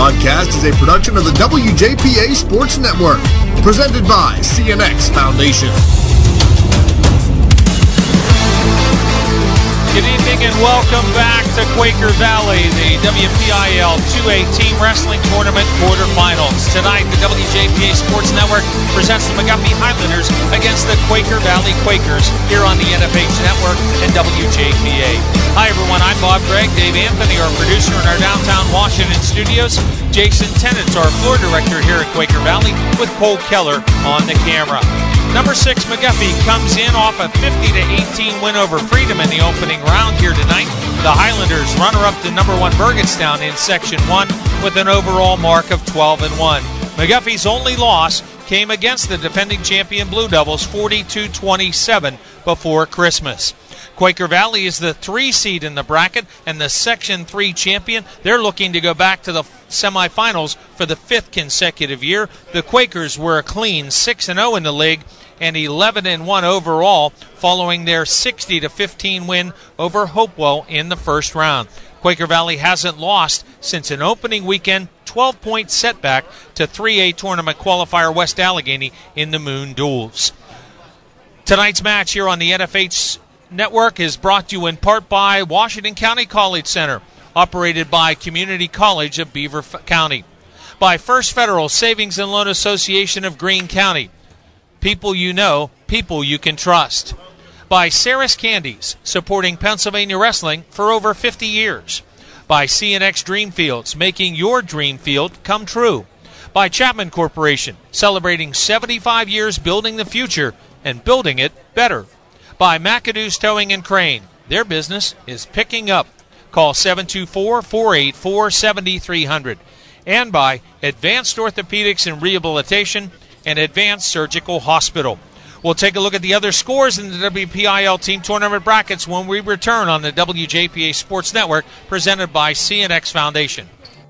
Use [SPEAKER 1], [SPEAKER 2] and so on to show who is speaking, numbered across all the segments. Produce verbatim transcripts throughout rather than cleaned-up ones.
[SPEAKER 1] broadcast is a production of the W J P A Sports Network, presented by C N X Foundation.
[SPEAKER 2] Good evening and welcome back to Quaker Valley, the W P I L two A Team Wrestling Tournament quarterfinals. Tonight, the W J P A Sports Network presents the McGuffey Highlanders against the Quaker Valley Quakers here on the N F H Network and W J P A. Hi everyone, I'm Bob Gregg, Dave Anthony, our producer in our downtown Washington studios. Jason Tennant's our floor director here at Quaker Valley with Cole Keller on the camera. Number six, McGuffey, comes in off a fifty to eighteen win over Freedom in the opening round here tonight. The Highlanders runner-up to number one Burgettstown in Section one with an overall mark of twelve and one. McGuffey's only loss came against the defending champion Blue Devils forty-two twenty-seven before Christmas. Quaker Valley is the three seed in the bracket and the Section three champion. They're looking to go back to the semifinals for the fifth consecutive year. The Quakers were a clean six and oh in the league and eleven and one overall following their sixty to fifteen win over Hopewell in the first round. Quaker Valley hasn't lost since an opening weekend twelve-point setback to three A tournament qualifier West Allegheny in the Moon Duels. Tonight's match here on the N F H Network is brought to you in part by Washington County College Center, operated by Community College of Beaver County. By First Federal Savings and Loan Association of Greene County. People you know, people you can trust. By Sarah's Candies, supporting Pennsylvania wrestling for over fifty years. By C N X Dreamfields, making your dream field come true. By Chapman Corporation, celebrating seventy-five years building the future and building it better. By McAdoo's Towing and Crane, their business is picking up. Call seven two four, four eight four, seven three zero zero. And by Advanced Orthopedics and Rehabilitation and Advanced Surgical Hospital. We'll take a look at the other scores in the W P I L Team Tournament brackets when we return on the W J P A Sports Network, presented by C N X Foundation.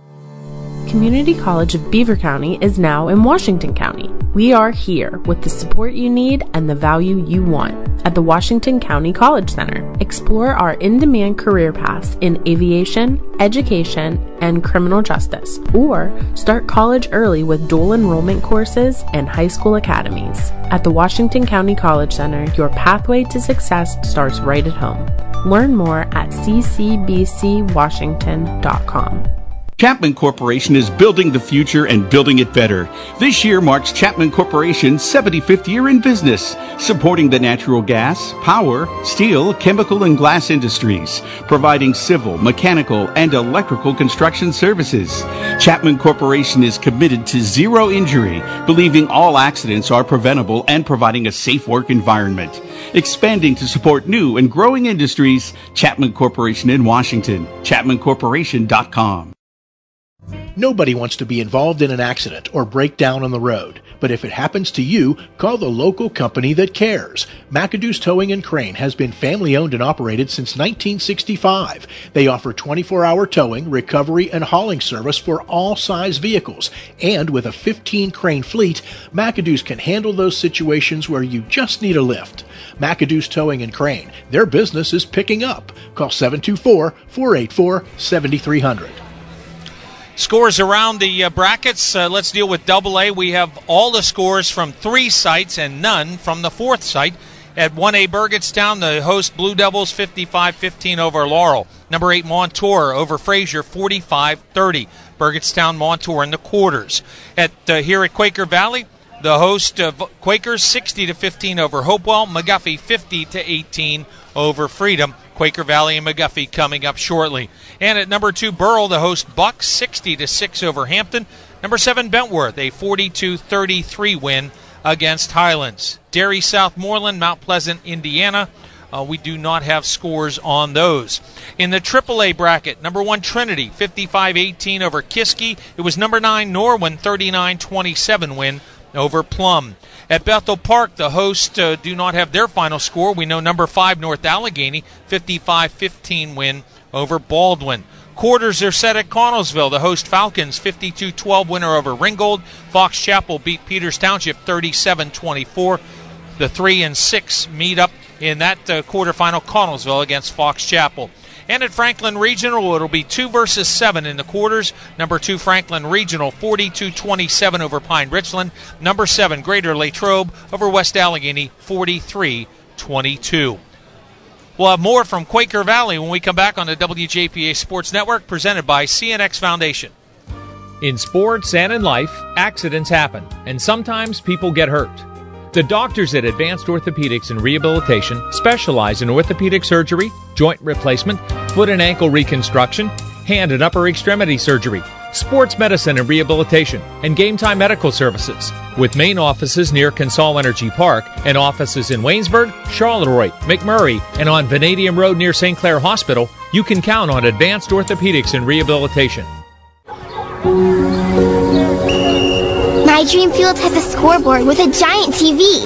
[SPEAKER 3] Community College of Beaver County is now in Washington County. We are here with the support you need and the value you want at the Washington County College Center. Explore our in-demand career paths in aviation, education, and criminal justice, or start college early with dual enrollment courses and high school academies. At the Washington County College Center, your pathway to success starts right at home. Learn more at c c b c washington dot com.
[SPEAKER 4] Chapman Corporation is building the future and building it better. This year marks Chapman Corporation's seventy-fifth year in business, supporting the natural gas, power, steel, chemical, and glass industries, providing civil, mechanical, and electrical construction services. Chapman Corporation is committed to zero injury, believing all accidents are preventable and providing a safe work environment. Expanding to support new and growing industries, Chapman Corporation in Washington, chapman corporation dot com.
[SPEAKER 5] Nobody wants to be involved in an accident or break down on the road. But if it happens to you, call the local company that cares. McAdoo's Towing and Crane has been family-owned and operated since nineteen sixty-five. They offer twenty-four hour towing, recovery, and hauling service for all size vehicles. And with a fifteen crane fleet, McAdoo's can handle those situations where you just need a lift. McAdoo's Towing and Crane. Their business is picking up. Call seven two four, four eight four, seven three zero zero.
[SPEAKER 2] Scores around the uh, brackets. Uh, let's deal with double A. We have all the scores from three sites and none from the fourth site. At one A Burgettstown, the host Blue Devils fifty-five fifteen over Laurel. Number eight Montour over Frazier forty-five thirty. Burgettstown Montour in the quarters. At uh, here at Quaker Valley, the host of Quakers sixty to fifteen over Hopewell. McGuffey fifty to eighteen over Freedom. Quaker Valley and McGuffey coming up shortly. And at number two, Burrell, the host Bucks sixty to six over Hampton. Number seven, Bentworth, a forty-two thirty-three win against Highlands. Derry, Southmoreland, Mount Pleasant, Indiana. Uh, we do not have scores on those. In the triple A bracket, number one, Trinity, fifty-five eighteen over Kiski. It was number nine, Norwin, thirty-nine twenty-seven win over Plum. At Bethel Park, the hosts uh, do not have their final score. We know number five, North Allegheny, fifty-five fifteen win over Baldwin. Quarters are set at Connellsville. The host Falcons, fifty-two twelve winner over Ringgold. Fox Chapel beat Peters Township thirty-seven twenty-four. The three and six meet up in that uh, quarterfinal, Connellsville against Fox Chapel. And at Franklin Regional, it'll be two versus seven in the quarters. Number two, Franklin Regional, forty-two twenty-seven over Pine Richland. Number seven, Greater Latrobe over West Allegheny, forty-three twenty-two. We'll have more from Quaker Valley when we come back on the W J P A Sports Network, presented by C N X Foundation.
[SPEAKER 6] In sports and in life, accidents happen, and sometimes people get hurt. The doctors at Advanced Orthopedics and Rehabilitation specialize in orthopedic surgery, joint replacement, foot and ankle reconstruction, hand and upper extremity surgery, sports medicine and rehabilitation, and game time medical services. With main offices near Consol Energy Park and offices in Waynesburg, Charleroi, McMurray, and on Vanadium Road near Saint Clair Hospital, you can count on Advanced Orthopedics and Rehabilitation.
[SPEAKER 7] My Dream Field has a scoreboard with a giant T V.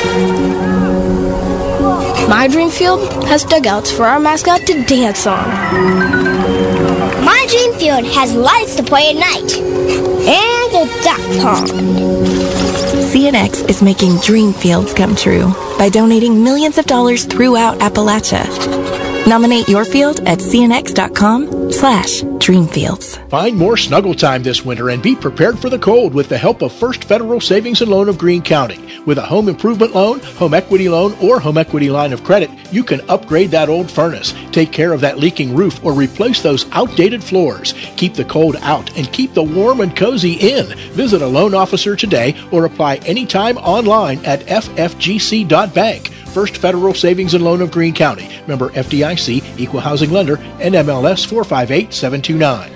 [SPEAKER 8] My Dream Field has dugouts for our mascot to dance on.
[SPEAKER 7] My Dream Field has lights to play at night. And a duck pond.
[SPEAKER 9] C N X is making dream fields come true by donating millions of dollars throughout Appalachia. Nominate your field at cnx.com slash dreamfields.
[SPEAKER 5] Find more snuggle time this winter and be prepared for the cold with the help of First Federal Savings and Loan of Greene County. With a home improvement loan, home equity loan, or home equity line of credit, you can upgrade that old furnace, take care of that leaking roof, or replace those outdated floors. Keep the cold out and keep the warm and cozy in. Visit a loan officer today or apply anytime online at f f g c dot bank. First Federal Savings and Loan of Greene County. Member F D I C, Equal Housing Lender, N M L S four five eight seven two nine.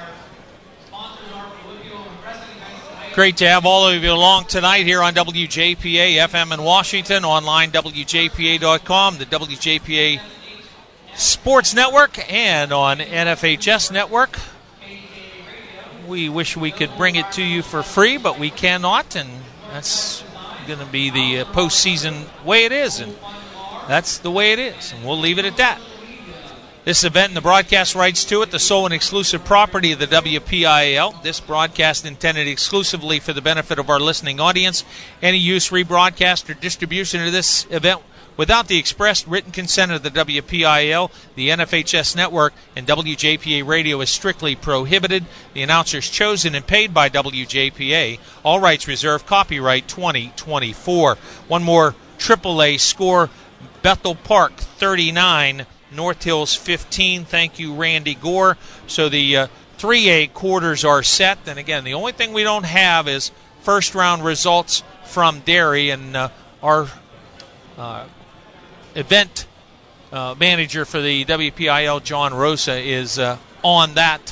[SPEAKER 2] Great to have all of you along tonight here on W J P A F M in Washington, online W J P A dot com, the W J P A Sports Network, and on N F H S Network. We wish we could bring it to you for free, but we cannot, and that's going to be the uh, postseason way it is, and that's the way it is, and we'll leave it at that. This event and the broadcast rights to it, the sole and exclusive property of the W P I L. This broadcast intended exclusively for the benefit of our listening audience. Any use, rebroadcast, or distribution of this event without the expressed written consent of the W P I L, the N F H S Network, and W J P A Radio is strictly prohibited. The announcers chosen and paid by W J P A. All rights reserved. Copyright twenty twenty-four. One more triple A score. Bethel Park thirty-nine, North Hills fifteen. Thank you, Randy Gore. So the uh, three A quarters are set. And again, the only thing we don't have is first round results from Derry, and uh, our uh, event uh, manager for the W P I L, John Rosa, is uh, on that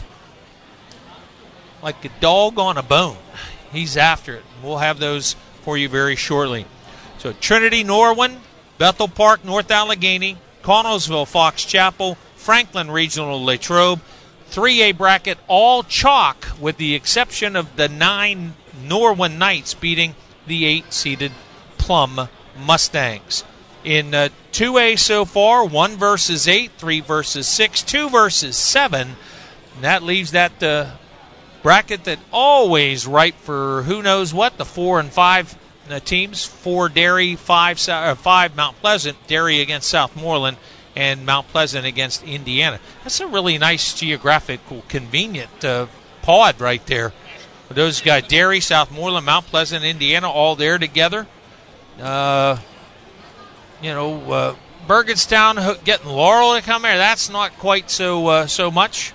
[SPEAKER 2] like a dog on a bone. He's after it. We'll have those for you very shortly. So Trinity, Norwin, Bethel Park, North Allegheny, Connellsville, Fox Chapel, Franklin Regional, Latrobe. three A bracket all chalk with the exception of the nine Norwin Knights beating the eight-seeded Plum Mustangs. In uh, two A so far, one versus eight, three versus six, two versus seven. And that leaves that uh, bracket that always ripe for who knows what, the four and five uh, teams. Four Derry, five, uh, five Mount Pleasant, Derry against Southmoreland, and Mount Pleasant against Indiana. That's a really nice geographical, convenient uh, pod right there. Those guys, Derry, Southmoreland, Mount Pleasant, Indiana, all there together. Uh... You know, uh, Bergenstown getting Laurel to come here, that's not quite so uh, so much.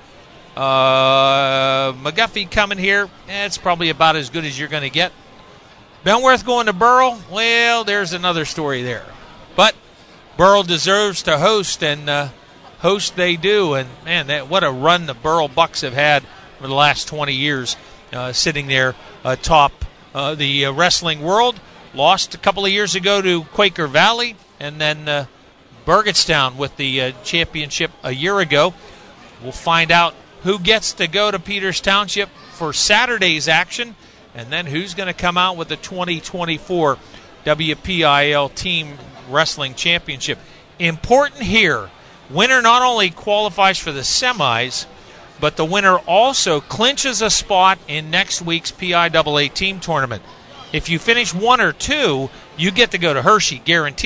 [SPEAKER 2] Uh, McGuffey coming here, eh, it's probably about as good as you're going to get. Benworth going to Burrell, well, there's another story there. But Burrell deserves to host, and uh, host they do. And, man, that, what a run the Burrell Bucks have had for the last twenty years, uh, sitting there atop uh, the uh, wrestling world. Lost a couple of years ago to Quaker Valley, and then uh, Bergenstown with the uh, championship a year ago. We'll find out who gets to go to Peters Township for Saturday's action, and then who's going to come out with the twenty twenty-four W P I L Team Wrestling Championship. Important here, winner not only qualifies for the semis, but the winner also clinches a spot in next week's P I A A Team Tournament. If you finish one or two, you get to go to Hershey, guaranteed.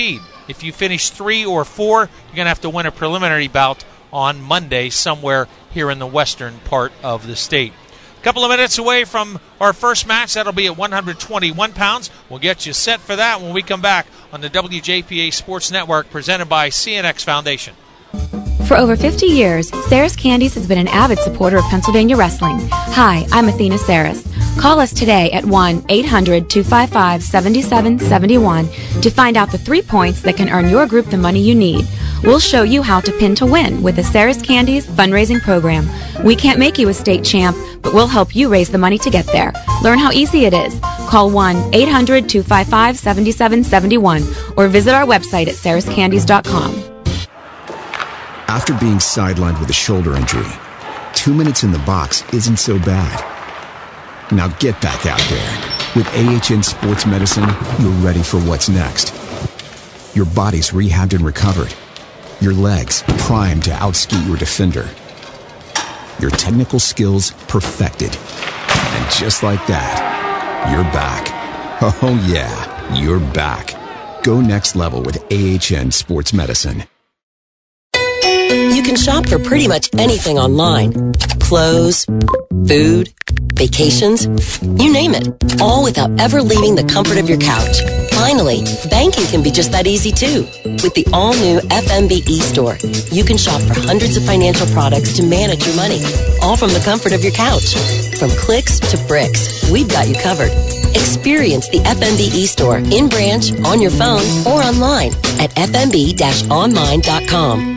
[SPEAKER 2] If you finish three or four, you're going to have to win a preliminary bout on Monday somewhere here in the western part of the state. A couple of minutes away from our first match. That'll be at one hundred twenty-one pounds. We'll get you set for that when we come back on the W J P A Sports Network, presented by C N X Foundation.
[SPEAKER 10] For over fifty years, Saris Candies has been an avid supporter of Pennsylvania wrestling. Hi, I'm Athena Saris. Call us today at one eight hundred two five five seven seven seven one to find out the three points that can earn your group the money you need. We'll show you how to pin to win with the Saris Candies fundraising program. We can't make you a state champ, but we'll help you raise the money to get there. Learn how easy it is. Call one eight hundred two five five seven seven seven one or visit our website at saris candies dot com.
[SPEAKER 11] After being sidelined with a shoulder injury, two minutes in the box isn't so bad. Now get back out there. With A H N Sports Medicine, you're ready for what's next. Your body's rehabbed and recovered. Your legs primed to outski your defender. Your technical skills perfected. And just like that, you're back. Oh yeah, you're back. Go next level with A H N Sports Medicine.
[SPEAKER 12] You can shop for pretty much anything online. Clothes, food, vacations, you name it. All without ever leaving the comfort of your couch. Finally, banking can be just that easy too. With the all-new F M B eStore, you can shop for hundreds of financial products to manage your money. All from the comfort of your couch. From clicks to bricks, we've got you covered. Experience the F M B eStore in branch, on your phone, or online at f m b dash online dot com.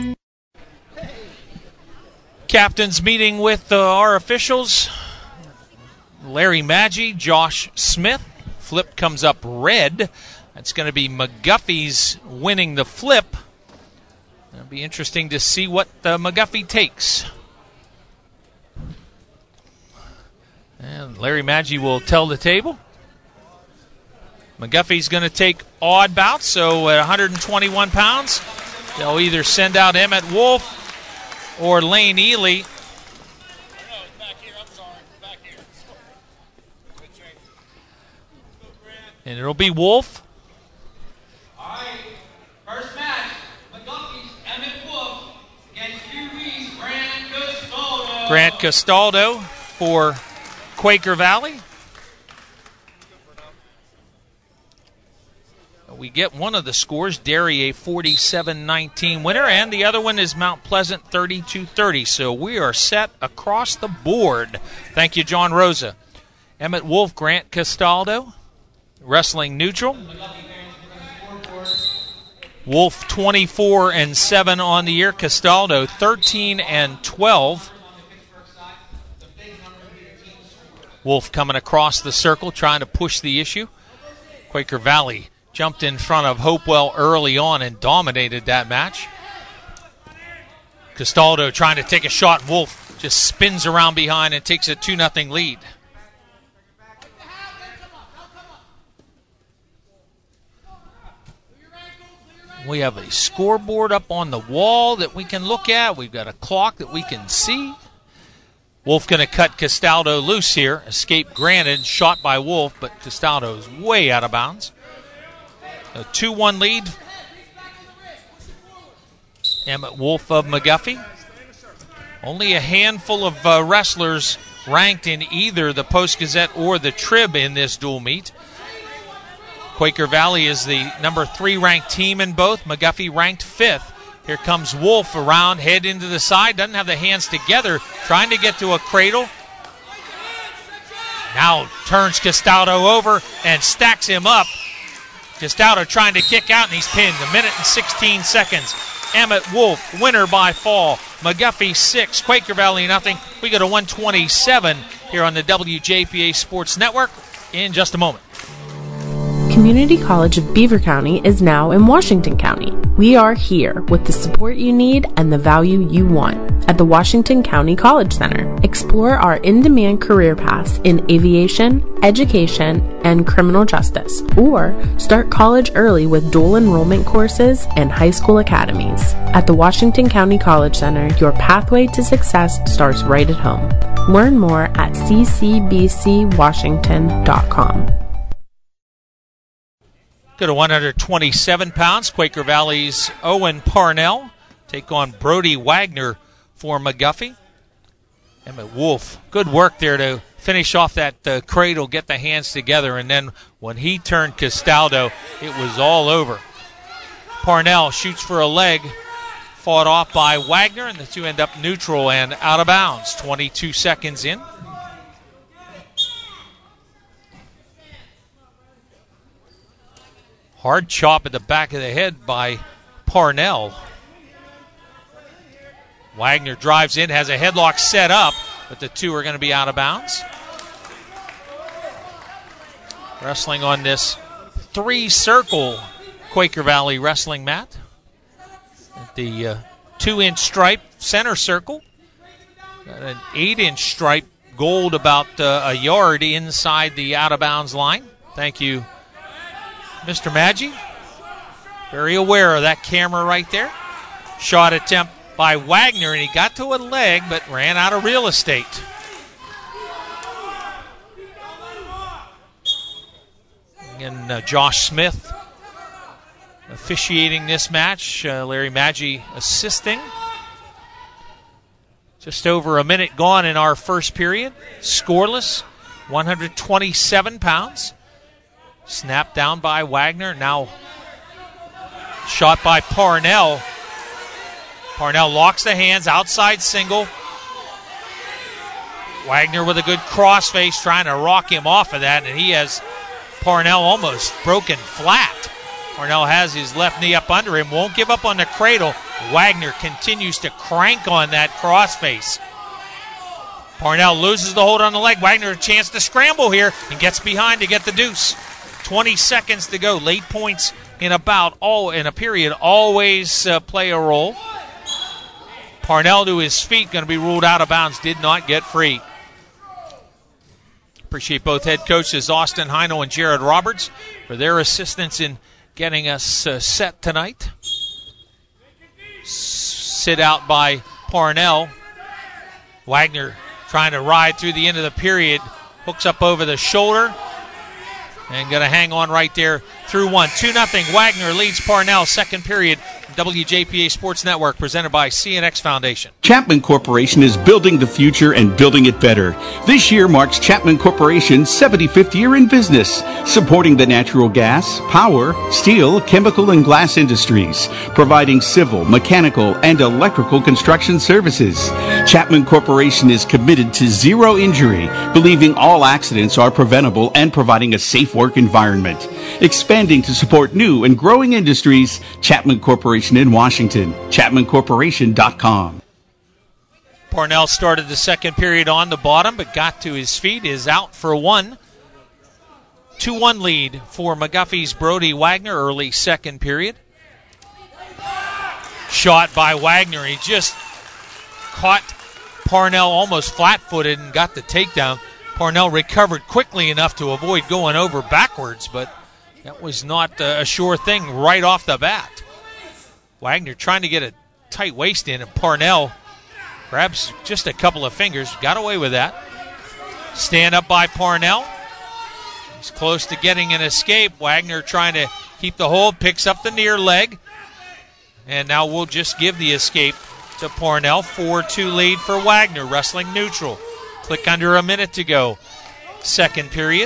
[SPEAKER 2] Captains meeting with uh, our officials. Larry Maggi, Josh Smith. Flip comes up red. That's going to be McGuffey's winning the flip. It'll be interesting to see what uh, McGuffey takes. And Larry Maggi will tell the table. McGuffey's going to take odd bouts, so at one hundred twenty-one pounds, they'll either send out Emmett Wolf or Lane Ely. And it'll be Wolf.
[SPEAKER 13] All right, first match, McGuffey's Emmett Wolf against U B's Grant Castaldo.
[SPEAKER 2] Grant Castaldo for Quaker Valley. We get one of the scores, Derry a forty-seven nineteen winner, and the other one is Mount Pleasant thirty-two thirty. So we are set across the board. Thank you, John Rosa. Emmett Wolf, Grant Castaldo, wrestling neutral. Wolf twenty-four and seven on the year. Castaldo thirteen and twelve. Wolf coming across the circle, trying to push the issue. Quaker Valley jumped in front of Hopewell early on and dominated that match. Castaldo trying to take a shot. Wolf just spins around behind and takes a two nothing lead. We have a scoreboard up on the wall that we can look at. We've got a clock that we can see. Wolf going to cut Castaldo loose here. Escape granted, shot by Wolf, but Castaldo's way out of bounds. A two one lead. Emmett Wolf of McGuffey. Only a handful of uh, wrestlers ranked in either the Post-Gazette or the Trib in this dual meet. Quaker Valley is the number three ranked team in both. McGuffey ranked fifth. Here comes Wolf around, head into the side. Doesn't have the hands together. Trying to get to a cradle. Now turns Castaldo over and stacks him up. Castaldo trying to kick out, and he's pinned. A minute and sixteen seconds. Emmett Wolf, winner by fall. McGuffey six, Quaker Valley nothing. We go to one twenty-seven here on the W J P A Sports Network in just a moment.
[SPEAKER 3] Community College of Beaver County is now in Washington County. We are here with the support you need and the value you want at the Washington County College Center. Explore our in-demand career paths in aviation, education, and criminal justice, or start college early with dual enrollment courses and high school academies. At the Washington County College Center, your pathway to success starts right at home. Learn more at c c b c washington dot com.
[SPEAKER 2] Go to one hundred twenty-seven pounds. Quaker Valley's Owen Parnell take on Brody Wagner for McGuffey. Emmett Wolf, good work there to finish off that uh, cradle, get the hands together, and then when he turned Castaldo, it was all over. Parnell shoots for a leg, fought off by Wagner, and the two end up neutral and out of bounds. twenty-two seconds in. Hard chop at the back of the head by Parnell. Wagner drives in, has a headlock set up, but the two are going to be out of bounds. Wrestling on this three-circle Quaker Valley wrestling mat. At the uh, two-inch stripe center circle. Got an eight-inch stripe gold about uh, a yard inside the out-of-bounds line. Thank you, Mister Maggi. Very aware of that camera right there. Shot attempt by Wagner, and he got to a leg but ran out of real estate. And uh, Josh Smith officiating this match. Uh, Larry Maggi assisting. Just over a minute gone in our first period. Scoreless, one hundred twenty-seven pounds. Snapped down by Wagner. Now shot by Parnell. Parnell locks the hands, outside single. Wagner with a good crossface trying to rock him off of that, and he has Parnell almost broken flat. Parnell has his left knee up under him, won't give up on the cradle. Wagner continues to crank on that crossface. Parnell loses the hold on the leg. Wagner a chance to scramble here and gets behind to get the deuce. twenty seconds to go. Late points in about all in a period always uh, play a role. Parnell to his feet, going to be ruled out of bounds, did not get free. Appreciate both head coaches Austin Heino and Jared Roberts for their assistance in getting us uh, set tonight. Sit out by Parnell. Wagner trying to ride through the end of the period. Hooks up over the shoulder. And going to hang on right there through one. two nothing. Wagner leads Parnell. Second period. W J P A Sports Network presented by C N X Foundation.
[SPEAKER 4] Chapman Corporation is building the future and building it better. This year marks Chapman Corporation's seventy-fifth year in business, supporting the natural gas, power, steel, chemical, and glass industries, providing civil, mechanical, and electrical construction services. Chapman Corporation is committed to zero injury, believing all accidents are preventable and providing a safe work environment. Expanding to support new and growing industries, Chapman Corporation in Washington, chapman corporation dot com.
[SPEAKER 2] Parnell started the second period on the bottom, but got to his feet, is out for one. two one lead for McGuffey's Brody Wagner, early second period. Shot by Wagner. He just caught Parnell almost flat-footed and got the takedown. Parnell recovered quickly enough to avoid going over backwards, but that was not a sure thing right off the bat. Wagner trying to get a tight waist in, and Parnell grabs just a couple of fingers. Got away with that. Stand up by Parnell. He's close to getting an escape. Wagner trying to keep the hold, picks up the near leg. And now we'll just give the escape to Parnell. four two lead for Wagner, wrestling neutral. Click under a minute to go. Second period.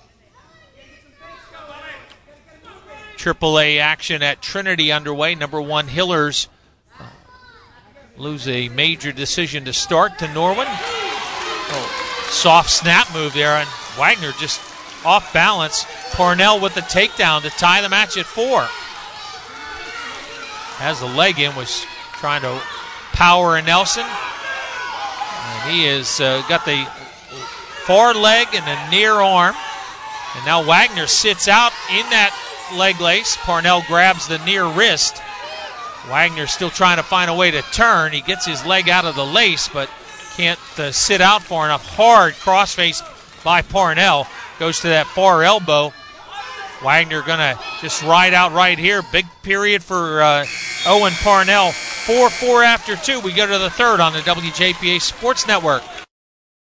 [SPEAKER 2] triple A action at Trinity underway. Number one Hillers uh, lose a major decision to start to Norwin. Oh, soft snap move there, and Wagner just off balance. Parnell with the takedown to tie the match at four. Has the leg in, was trying to power a Nelson. And he has uh, got the far leg and the near arm. And now Wagner sits out in that leg lace. Parnell grabs the near wrist. Wagner still trying to find a way to turn. He gets his leg out of the lace, but can't uh, sit out far enough. Hard crossface by Parnell. Goes to that far elbow. Wagner going to just ride out right here. Big period for uh, Owen Parnell. four four after two. We go to the third on the W J P A Sports Network.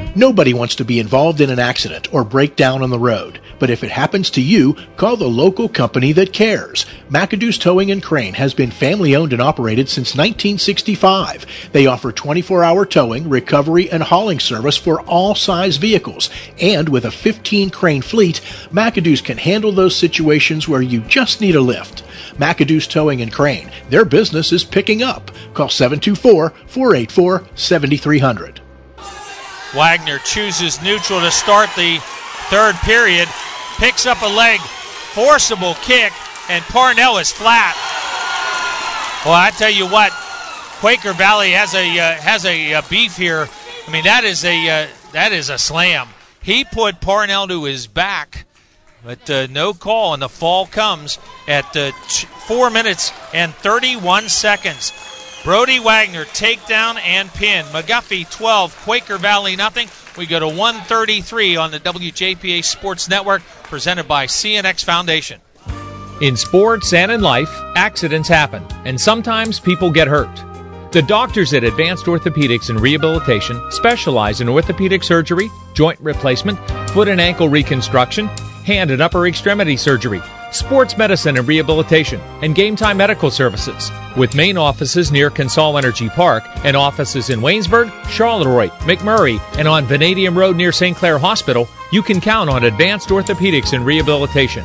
[SPEAKER 5] Nobody wants to be involved in an accident or break down on the road, but if it happens to you, call the local company that cares. McAdoo's Towing and Crane has been family owned and operated since nineteen sixty-five. They offer twenty-four hour towing, recovery, and hauling service for all size vehicles. And with a fifteen crane fleet, McAdoo's can handle those situations where you just need a lift. McAdoo's Towing and Crane. Their business is picking up. Call seven two four, four eight four, seven three zero zero.
[SPEAKER 2] Wagner chooses neutral to start the third period, picks up a leg, forcible kick, and Parnell is flat. Well, I tell you what, Quaker Valley has a uh, has a uh, beef here. I mean, that is a uh, that is a slam. He put Parnell to his back, but uh, no call, and the fall comes at uh, t- four minutes and thirty-one seconds. Brody Wagner takedown and pin. McGuffey twelve, Quaker Valley nothing. We go to one thirty-three on the W J P A Sports Network, presented by C N X Foundation.
[SPEAKER 6] In sports and in life, accidents happen, and sometimes people get hurt. The doctors at Advanced Orthopedics and Rehabilitation specialize in orthopedic surgery, joint replacement, foot and ankle reconstruction, hand and upper extremity surgery, sports medicine and rehabilitation, and game time medical services. With main offices near Consol Energy Park and offices in Waynesburg, Charleroi, McMurray, and on Vanadium Road near Saint Clair Hospital, you can count on Advanced Orthopedics and Rehabilitation.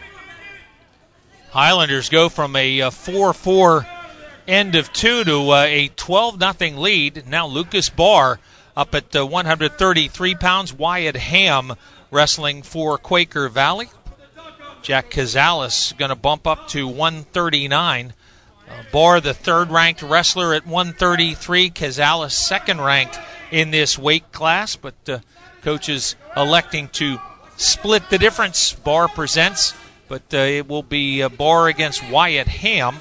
[SPEAKER 2] Highlanders go from a four four end of two to uh, a twelve nothing lead. Now Lucas Barr up at uh, one hundred thirty-three pounds. Wyatt Ham wrestling for Quaker Valley. Jack Cazalis going to bump up to one thirty-nine. Uh, Barr, the third-ranked wrestler at one thirty-three. Cazalis, second-ranked in this weight class, but uh, coaches electing to split the difference. Barr presents, but uh, it will be uh, Barr against Wyatt Ham.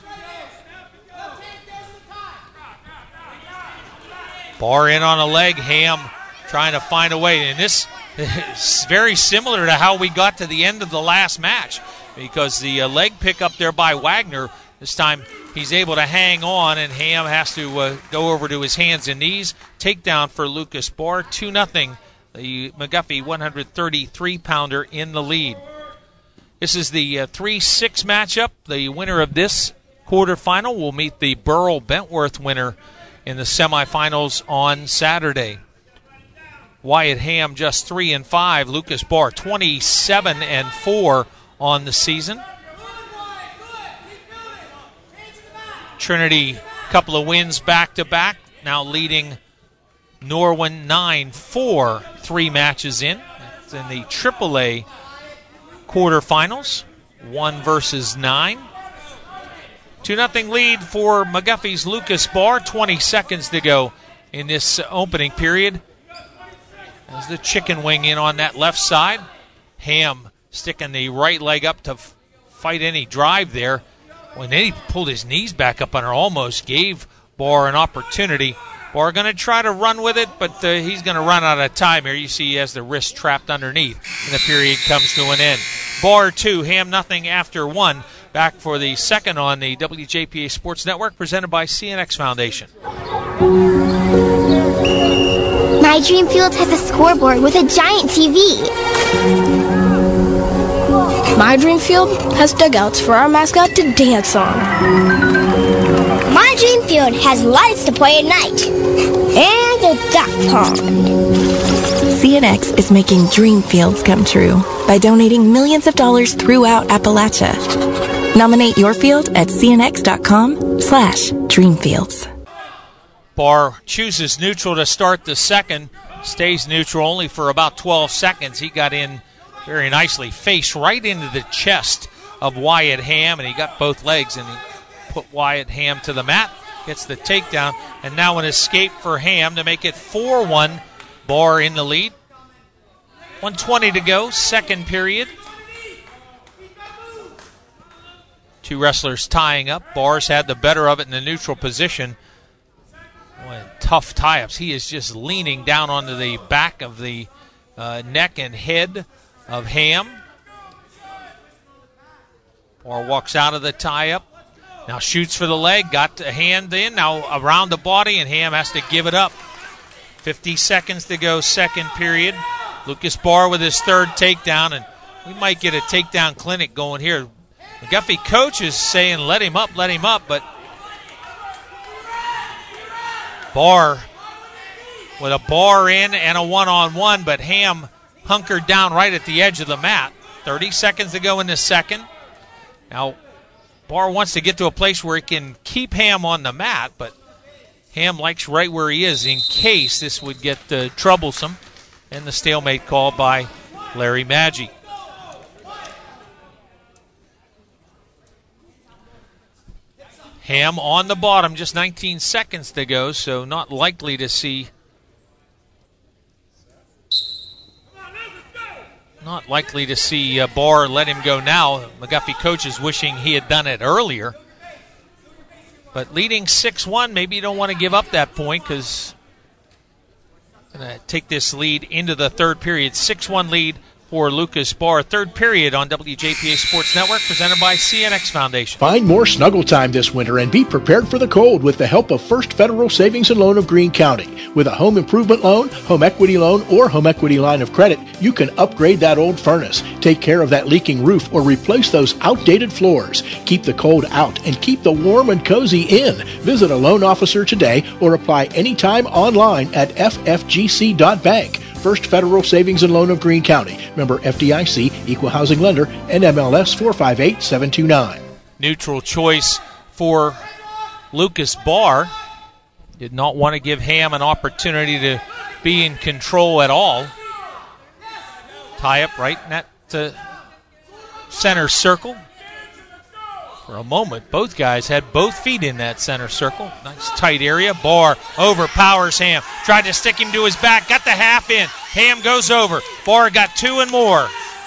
[SPEAKER 2] Barr in on a leg, Ham trying to find a way. And this is very similar to how we got to the end of the last match, because the uh, leg pick up there by Wagner, this time he's able to hang on, and Ham has to uh, go over to his hands and knees. Takedown for Lucas Barr, two nothing. The McGuffey one hundred thirty-three pounder in the lead. This is the uh, three six matchup. The winner of this quarterfinal will meet the Burrell-Bentworth winner in the semifinals on Saturday. Wyatt Ham just three and five. Lucas Barr twenty-seven and four on the season. Trinity, couple of wins back to back, now leading Norwin nine four, three matches in. It's in the triple A quarterfinals, one versus nine. two nothing lead for McGuffey's Lucas Barr, twenty seconds to go in this opening period. There's the chicken wing in on that left side. Ham sticking the right leg up to f- fight any drive there. When then he pulled his knees back up and almost gave Barr an opportunity. Barr going to try to run with it, but uh, he's going to run out of time here. You see he has the wrist trapped underneath, and the period comes to an end. Barr two, Ham nothing after one. Back for the second on the W J P A Sports Network, presented by C N X Foundation.
[SPEAKER 7] My Dream Field has a scoreboard with a giant T V.
[SPEAKER 8] My Dream Field has dugouts for our mascot to dance on.
[SPEAKER 7] My Dream Field has lights to play at night. And a duck pond.
[SPEAKER 9] C N X is making dream fields come true by donating millions of dollars throughout Appalachia. Nominate your field at cnx.com slash dreamfields.
[SPEAKER 2] Barr chooses neutral to start the second. Stays neutral only for about twelve seconds. He got in very nicely, face right into the chest of Wyatt Ham, and he got both legs, and he put Wyatt Ham to the mat, gets the takedown, and now an escape for Ham to make it four one. Barr in the lead. one twenty to go, second period. Two wrestlers tying up. Barr's had the better of it in the neutral position. Boy, tough tie-ups. He is just leaning down onto the back of the uh, neck and head of Ham. Barr walks out of the tie-up. Now shoots for the leg. Got the hand in. Now around the body, and Ham has to give it up. fifty seconds to go, second period. Lucas Barr with his third takedown, and we might get a takedown clinic going here. McGuffey coach is saying let him up, let him up, but Barr with a bar in and a one-on-one, but Ham hunkered down right at the edge of the mat. thirty seconds to go in the second. Now, Barr wants to get to a place where he can keep Ham on the mat, but Ham likes right where he is in case this would get uh, troublesome, and the stalemate called by Larry Maggi. Ham on the bottom, just nineteen seconds to go, so not likely to see not likely to see uh, Barr let him go now. McGuffey coach is wishing he had done it earlier. But leading six one, maybe you don't want to give up that point because going to take this lead into the third period. six one lead for Lucas Barr. Third period on W J P A Sports Network, presented by C N X Foundation.
[SPEAKER 5] Find more snuggle time this winter and be prepared for the cold with the help of First Federal Savings and Loan of Greene County. With a home improvement loan, home equity loan, or home equity line of credit, you can upgrade that old furnace, take care of that leaking roof, or replace those outdated floors. Keep the cold out and keep the warm and cozy in. Visit a loan officer today or apply anytime online at f f g c dot bank. First Federal Savings and Loan of Greene County. Member F D I C, Equal Housing Lender, and M L S four five eight seven two nine.
[SPEAKER 2] Neutral choice for Lucas Barr. Did not want to give Ham an opportunity to be in control at all. Tie up right in that uh, center circle. For a moment, both guys had both feet in that center circle. Nice tight area. Barr overpowers Ham. Tried to stick him to his back. Got the half in. Ham goes over. Barr got two and more.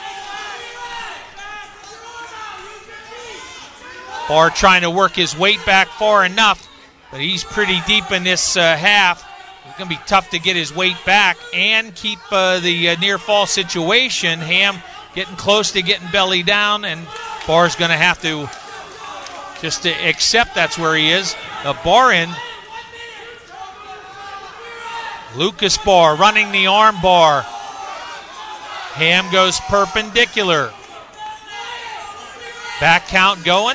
[SPEAKER 2] Barr trying to work his weight back far enough, but he's pretty deep in this uh, half. It's going to be tough to get his weight back and keep uh, the uh, near fall situation. Ham getting close to getting belly down, and Barr's going to have to just to accept that's where he is. The bar end. Lucas Barr running the arm bar. Ham goes perpendicular. Back count going.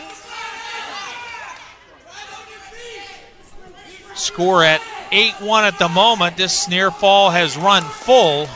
[SPEAKER 2] Score at eight one at the moment. This near fall has run full.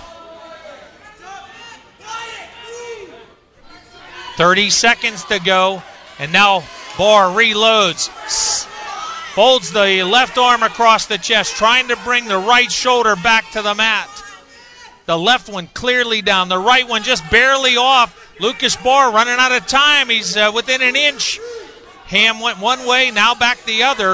[SPEAKER 2] thirty seconds to go. And now Barr reloads, folds the left arm across the chest, trying to bring the right shoulder back to the mat. The left one clearly down, the right one just barely off. Lucas Barr running out of time. He's uh, within an inch. Ham went one way, now back the other.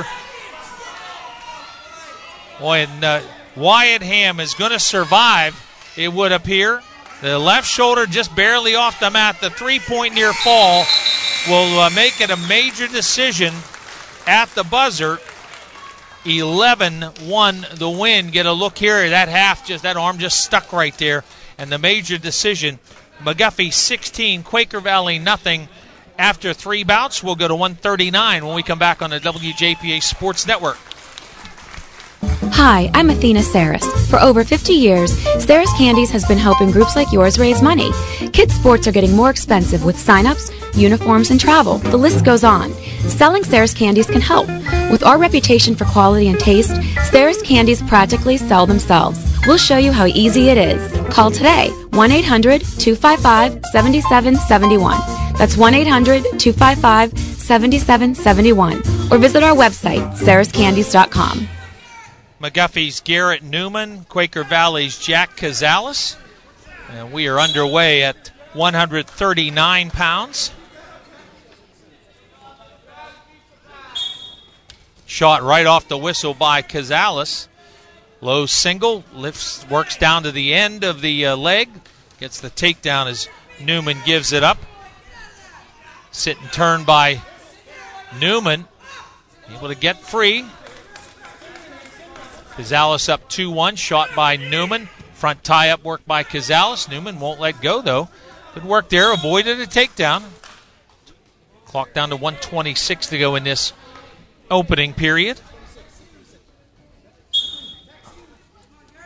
[SPEAKER 2] Boy, and uh, Wyatt Ham is going to survive, it would appear. The left shoulder just barely off the mat. The three-point near fall will uh, make it a major decision at the buzzer. eleven one the win. Get a look here. That half, just that arm just stuck right there. And the major decision, McGuffey sixteen, Quaker Valley nothing. After three bouts, we'll go to one thirty-nine when we come back on the W J P A Sports Network.
[SPEAKER 10] Hi, I'm Athena Saris. For over fifty years, Saris Candies has been helping groups like yours raise money. Kids' sports are getting more expensive with sign-ups, uniforms, and travel. The list goes on. Selling Saris Candies can help. With our reputation for quality and taste, Saris Candies practically sell themselves. We'll show you how easy it is. Call today, one eight hundred two five five seven seven seven one. That's one eight hundred two five five seven seven seven one. Or visit our website, saris candies dot com.
[SPEAKER 2] McGuffey's Garrett Newman, Quaker Valley's Jack Cazales. And we are underway at one hundred thirty-nine pounds. Shot right off the whistle by Cazales. Low single, lifts, works down to the end of the uh, leg. Gets the takedown as Newman gives it up. Sit and turn by Newman. Able to get free. Cazales up two one, shot by Newman. Front tie-up work by Cazales. Newman won't let go, though. Good work there, avoided a takedown. Clock down to one twenty-six to go in this opening period.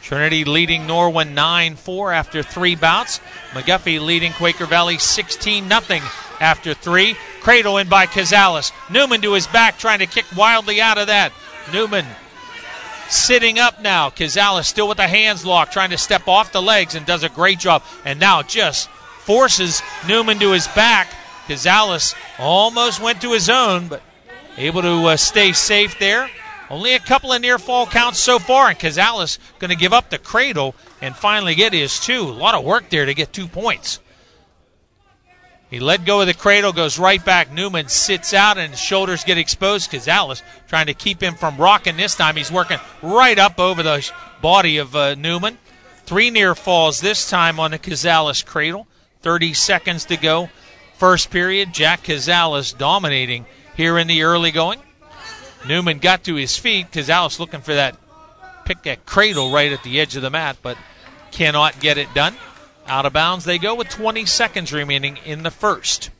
[SPEAKER 2] Trinity leading Norwin nine four after three bouts. McGuffey leading Quaker Valley sixteen nothing after three. Cradle in by Cazalis. Newman to his back, trying to kick wildly out of that. Newman sitting up now. Cazalis still with the hands locked, trying to step off the legs and does a great job. And now just forces Newman to his back. Cazalis almost went to his own, but able to uh, stay safe there. Only a couple of near fall counts so far, and Cazalis going to give up the cradle and finally get his two. A lot of work there to get two points. He let go of the cradle, goes right back. Newman sits out and his shoulders get exposed. Cazalis trying to keep him from rocking this time. He's working right up over the body of uh, Newman. Three near falls this time on the Cazalis cradle. thirty seconds to go. First period, Jack Cazalis dominating here in the early going. Newman got to his feet. Cazalis looking for that, pick that cradle right at the edge of the mat, but cannot get it done. Out of bounds they go with twenty seconds remaining in the first.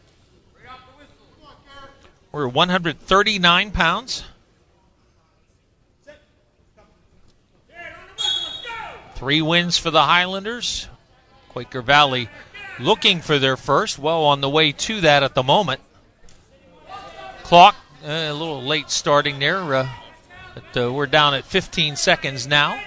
[SPEAKER 2] We're one hundred thirty-nine pounds. Three wins for the Highlanders. Quaker Valley looking for their first. Well on the way to that at the moment. Clock Uh, a little late starting there, uh, but uh, we're down at fifteen seconds now.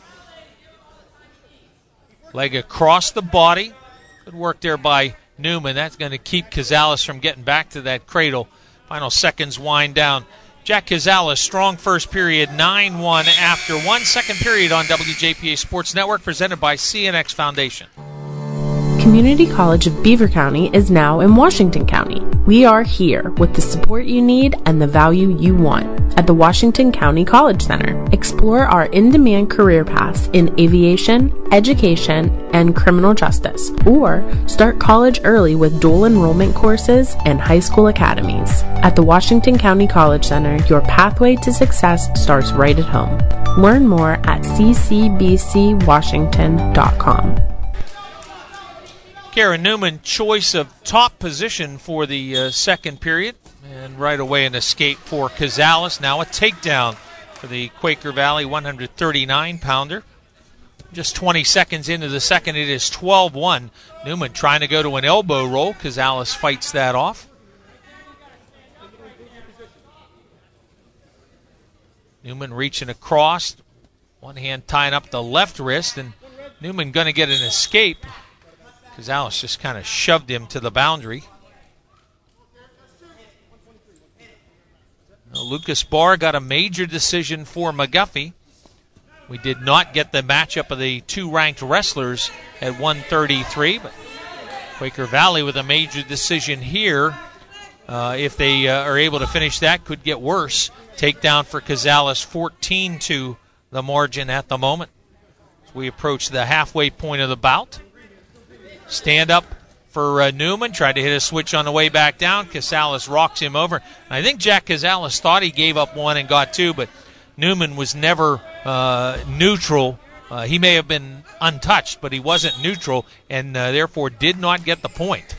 [SPEAKER 2] Leg across the body. Good work there by Newman. That's going to keep Cazalis from getting back to that cradle. Final seconds wind down. Jack Cazalis, strong first period, nine one after one. Second period on W J P A Sports Network, presented by C N X Foundation.
[SPEAKER 3] Community College of Beaver County is now in Washington County. We are here with the support you need and the value you want at the Washington County College Center. Explore our in-demand career paths in aviation, education, and criminal justice, or start college early with dual enrollment courses and high school academies. At the Washington County College Center, your pathway to success starts right at home. Learn more at c c b c washington dot com.
[SPEAKER 2] Karen Newman, choice of top position for the uh, second period. And right away an escape for Cazalis. Now a takedown for the Quaker Valley one hundred thirty-nine pounder. Just twenty seconds into the second, it is twelve one. Newman trying to go to an elbow roll. Cazalis fights that off. Newman reaching across. One hand tying up the left wrist, and Newman going to get an escape. Cazalis just kind of shoved him to the boundary. Now, Lucas Barr got a major decision for McGuffey. We did not get the matchup of the two ranked wrestlers at one thirty-three, but Quaker Valley with a major decision here. Uh, if they uh, are able to finish that, could get worse. Takedown for Cazalis, fourteen to the margin at the moment. As we approach the halfway point of the bout. Stand up for uh, Newman. Tried to hit a switch on the way back down. Cazalis rocks him over. And I think Jack Cazalis thought he gave up one and got two, but Newman was never uh, neutral. Uh, he may have been untouched, but he wasn't neutral, and uh, therefore did not get the point.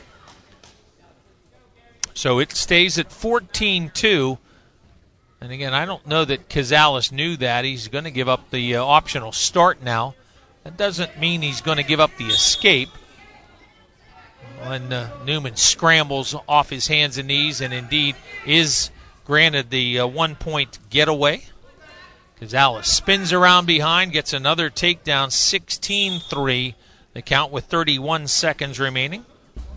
[SPEAKER 2] So it stays at fourteen two. And again, I don't know that Cazalis knew that. He's going to give up the uh, optional start now. That doesn't mean he's going to give up the escape. When uh, Newman scrambles off his hands and knees and indeed is granted the uh, one-point getaway. Cazalis spins around behind, gets another takedown, sixteen three. The count with thirty-one seconds remaining.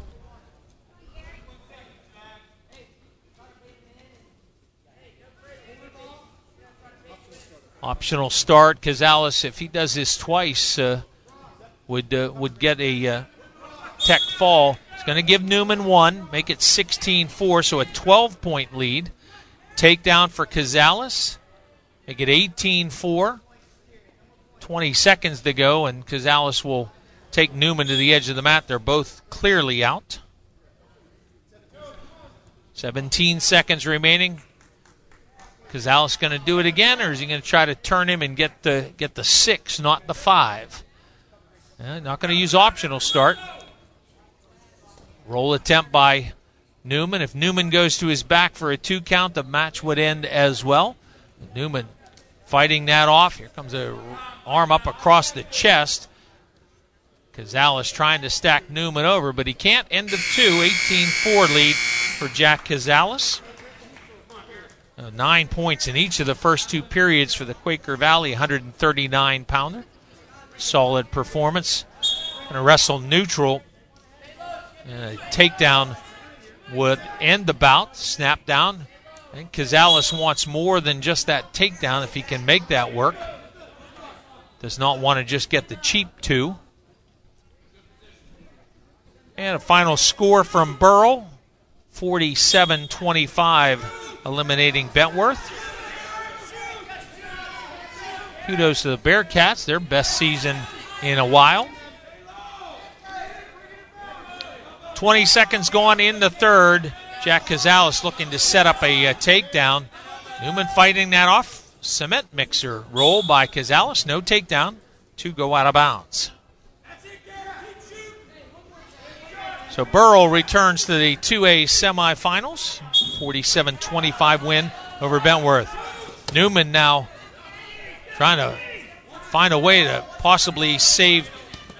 [SPEAKER 2] Optional start. Cazalis, if he does this twice, uh, would uh, would get a uh, tech fall. It's going to give Newman one, make it sixteen four, so a twelve-point lead. Takedown for Cazalis, make it eighteen four. twenty seconds to go, and Cazalis will take Newman to the edge of the mat. They're both clearly out. seventeen seconds remaining. Cazalis going to do it again, or is he going to try to turn him and get the get the six, not the five? Uh, not going to use optional start. Roll attempt by Newman. If Newman goes to his back for a two count, the match would end as well. Newman fighting that off. Here comes a arm up across the chest. Cazales trying to stack Newman over, but he can't. End of two, eighteen four lead for Jack Cazales. Uh, nine points in each of the first two periods for the Quaker Valley one thirty-nine pounder. Solid performance. Going to wrestle neutral. And a takedown would end the bout. Snap down. I think Cazales wants more than just that takedown if he can make that work. Does not want to just get the cheap two. And a final score from Burrell, forty-seven twenty-five, eliminating Bentworth. Kudos to the Bearcats, their best season in a while. twenty seconds gone in the third. Jack Cazales looking to set up a, a takedown. Newman fighting that off. Cement mixer roll by Cazales. No takedown. Two go out of bounds. So Burrell returns to the two A semifinals. forty-seven twenty-five win over Bentworth. Newman now trying to find a way to possibly save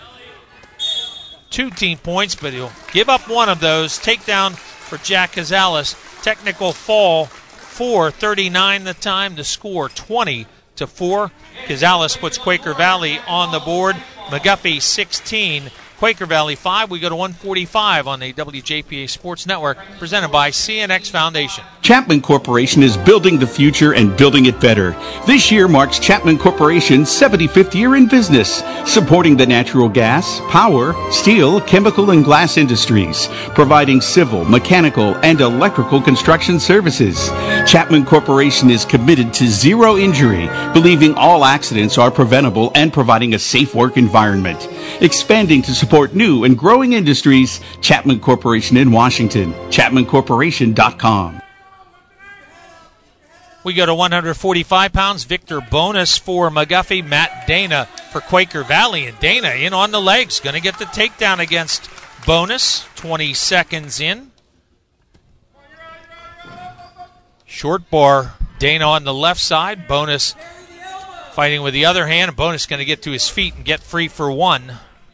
[SPEAKER 2] two team points, but he'll give up one of those. Takedown for Jack Cazales. Technical fall, four thirty-nine the time. The score, twenty to four. Cazales puts Quaker Valley on the board. McGuffey sixteen. Quaker Valley five. We go to one forty-five on the W J P A Sports Network, presented by C N X Foundation.
[SPEAKER 4] Chapman Corporation is building the future and building it better. This year marks Chapman Corporation's seventy-fifth year in business, supporting the natural gas, power, steel, chemical, and glass industries, providing civil, mechanical, and electrical construction services. Chapman Corporation is committed to zero injury, believing all accidents are preventable and providing a safe work environment. Expanding to support new and growing industries, Chapman Corporation in Washington, chapman corporation dot com.
[SPEAKER 2] We go to one forty-five pounds. Victor Bonus for McGuffey. Matt Dana for Quaker Valley. And Dana in on the legs. Going to get the takedown against Bonus. twenty seconds in. Short bar. Dana on the left side. Bonus fighting with the other hand. Bonus going to get to his feet and get free for one.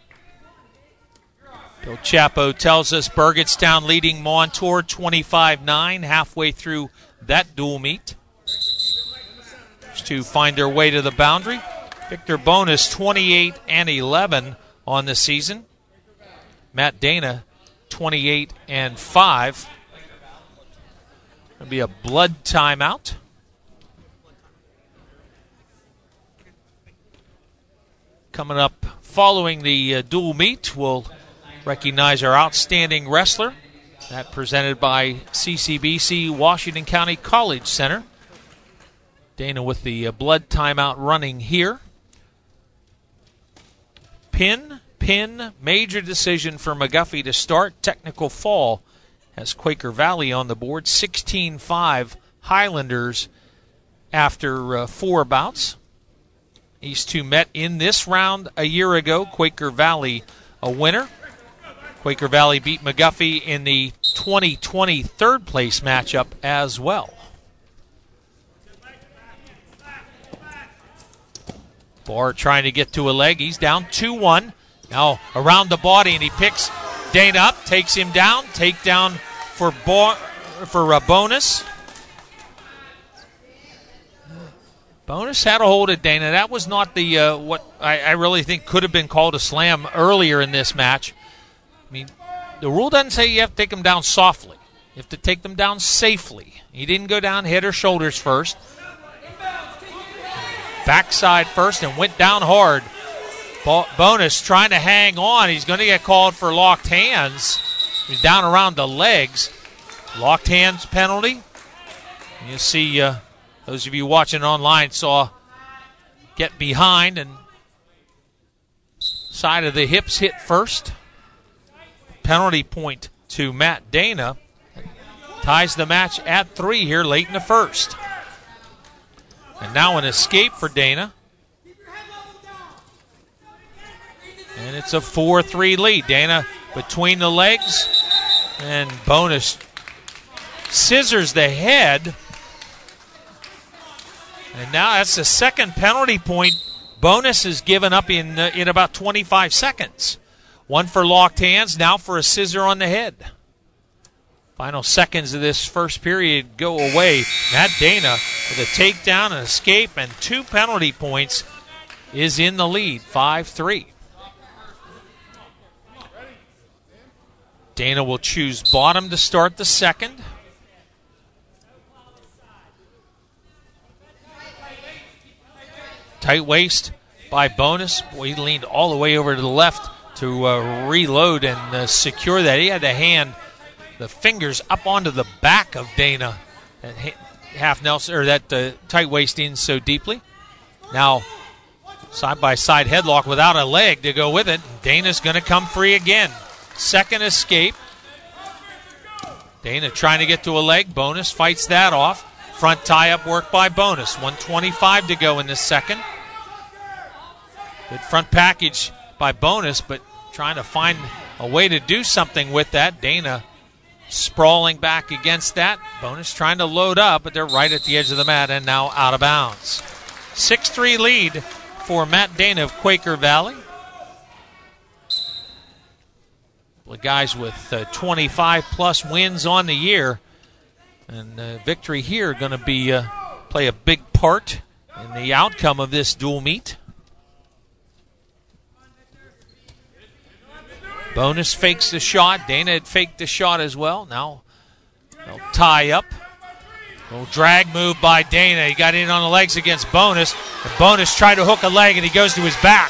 [SPEAKER 2] Bill Chapo tells us Burgettstown leading Montour twenty-five nine halfway through that dual meet. To find their way to the boundary. Victor Bonus twenty-eight and eleven on the season. Matt Dana twenty-eight and five. Going to be a blood timeout. Coming up following the uh, dual meet, we'll recognize our outstanding wrestler. That presented by C C B C Washington County College Center. Dana with the uh, blood timeout running here. Pin, pin, major decision for McGuffey to start. Technical fall has Quaker Valley on the board. sixteen five Highlanders after uh, four bouts. These two met in this round a year ago. Quaker Valley a winner. Quaker Valley beat McGuffey in the twenty twenty third place matchup as well. Barr trying to get to a leg. He's down two one. Now around the body, and he picks Dana up, takes him down. Takedown for Bar- for a Bonus. Bonus had a hold of Dana. That was not the uh, what I, I really think could have been called a slam earlier in this match. I mean, the rule doesn't say you have to take them down softly. You have to take them down safely. He didn't go down head or shoulders first. Backside first and went down hard. Bo- Bonus trying to hang on. He's going to get called for locked hands. He's down around the legs. Locked hands penalty. And you see, uh, those of you watching online saw get behind and side of the hips hit first. Penalty point to Matt Dana. Ties the match at three here late in the first. And now an escape for Dana. And it's a four three lead. Dana between the legs. And Bonus scissors the head. And now that's the second penalty point Bonus is given up in uh, in about twenty-five seconds. One for locked hands, now for a scissor on the head. Final seconds of this first period go away. Matt Dana with a takedown, an escape, and two penalty points is in the lead, five three. Dana will choose bottom to start the second. Tight waist by Bonus. Boy, he leaned all the way over to the left to uh, reload and uh, secure that. He had to hand the fingers up onto the back of Dana. That half Nelson, or that uh, tight waist in so deeply. Now, side by side headlock without a leg to go with it. Dana's going to come free again. Second escape. Dana trying to get to a leg. Bonus fights that off. Front tie-up work by Bonus. one twenty-five to go in the second. Good front package by Bonus, but trying to find a way to do something with that. Dana sprawling back against that. Bonus trying to load up, but they're right at the edge of the mat and now out of bounds. six three lead for Matt Dana of Quaker Valley. The guys with uh, twenty-five plus wins on the year, and uh, victory here going to be uh, play a big part in the outcome of this dual meet. Bonus fakes the shot. Dana had faked the shot as well. Now they'll tie up. Little drag move by Dana. He got in on the legs against Bonus. And Bonus tried to hook a leg, and he goes to his back.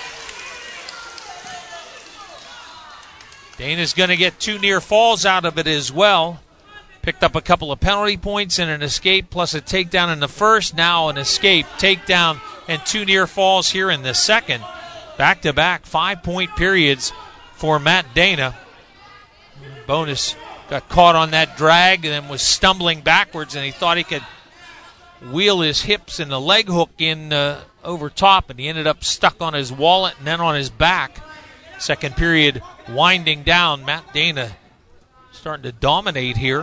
[SPEAKER 2] Dana's going to get two near falls out of it as well. Picked up a couple of penalty points and an escape, plus a takedown in the first. Now an escape, takedown, and two near falls here in the second. Back-to-back five-point periods for Matt Dana. Bonus got caught on that drag and then was stumbling backwards, and he thought he could wheel his hips and the leg hook in uh, over top, and he ended up stuck on his wallet and then on his back. Second period winding down. Matt Dana starting to dominate here.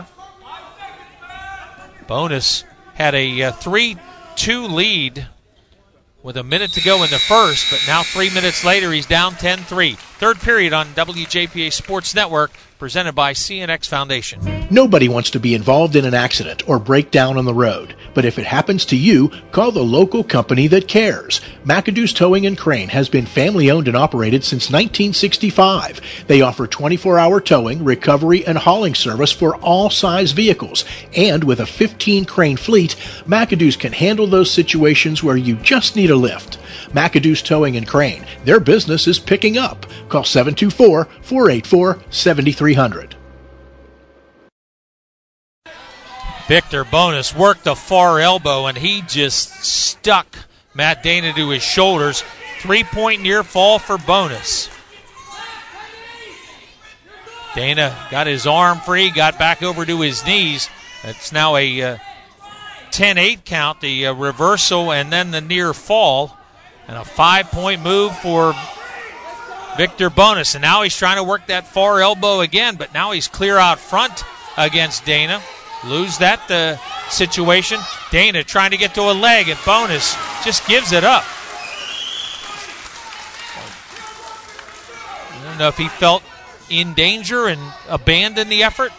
[SPEAKER 2] Bonus had a three two lead with a minute to go in the first, but now three minutes later he's down ten three. Third period on W J P A Sports Network, presented by C N X Foundation.
[SPEAKER 5] Nobody wants to be involved in an accident or break down on the road. But if it happens to you, call the local company that cares. McAdoo's Towing and Crane has been family owned and operated since nineteen sixty-five. They offer twenty-four hour towing, recovery, and hauling service for all size vehicles. And with a fifteen crane fleet, McAdoo's can handle those situations where you just need a lift. McAdoo's Towing and Crane. Their business is picking up. Call seven two four, four eight four, seven three zero zero.
[SPEAKER 2] Victor Bonus worked the far elbow, and he just stuck Matt Dana to his shoulders. Three-point near fall for Bonus. Dana got his arm free, got back over to his knees. It's now a uh, ten eight count, the uh, reversal, and then the near fall. And a five-point move for Victor Bonus. And now he's trying to work that far elbow again, but now he's clear out front against Dana. Lose that uh, situation. Dana trying to get to a leg, and Bonus just gives it up. I don't know if he felt in danger and abandoned the effort.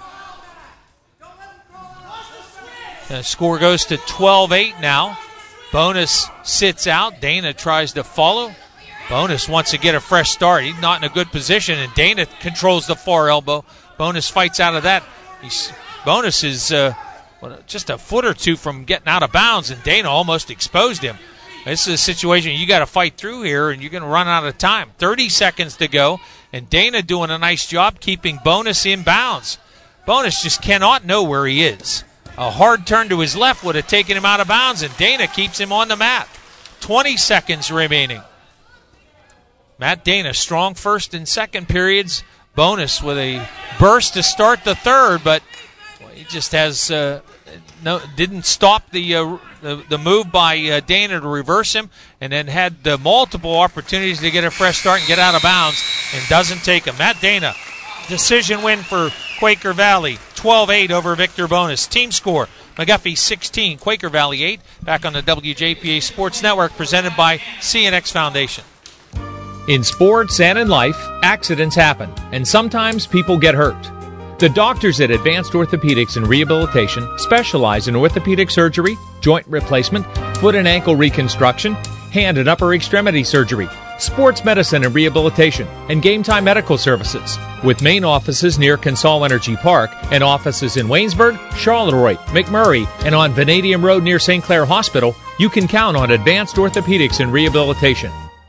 [SPEAKER 2] The score goes to twelve eight now. Bonus sits out. Dana tries to follow. Bonus wants to get a fresh start. He's not in a good position, and Dana controls the far elbow. Bonus fights out of that. He's, Bonus is uh, just a foot or two from getting out of bounds, and Dana almost exposed him. This is a situation you got to fight through here, and you're going to run out of time. thirty seconds to go, and Dana doing a nice job keeping Bonus in bounds. Bonus just cannot know where he is. A hard turn to his left would have taken him out of bounds, and Dana keeps him on the mat. twenty seconds remaining. Matt Dana, strong first and second periods. Bonus with a burst to start the third, but he just has uh, no didn't stop the, uh, the the move by uh, Dana to reverse him, and then had uh, multiple opportunities to get a fresh start and get out of bounds, and doesn't take him. Matt Dana, decision win for Quaker Valley, twelve eight over Victor Bonus. Team score, McGuffey sixteen, Quaker Valley eight. Back on the W J P A Sports Network, presented by C N X Foundation.
[SPEAKER 6] In sports and in life, accidents happen, and sometimes people get hurt. The doctors at Advanced Orthopedics and Rehabilitation specialize in orthopedic surgery, joint replacement, foot and ankle reconstruction, hand and upper extremity surgery, sports medicine and rehabilitation, and game time medical services. With main offices near Consol Energy Park and offices in Waynesburg, Charleroi, McMurray, and on Vanadium Road near Saint Clair Hospital, you can count on Advanced Orthopedics and Rehabilitation.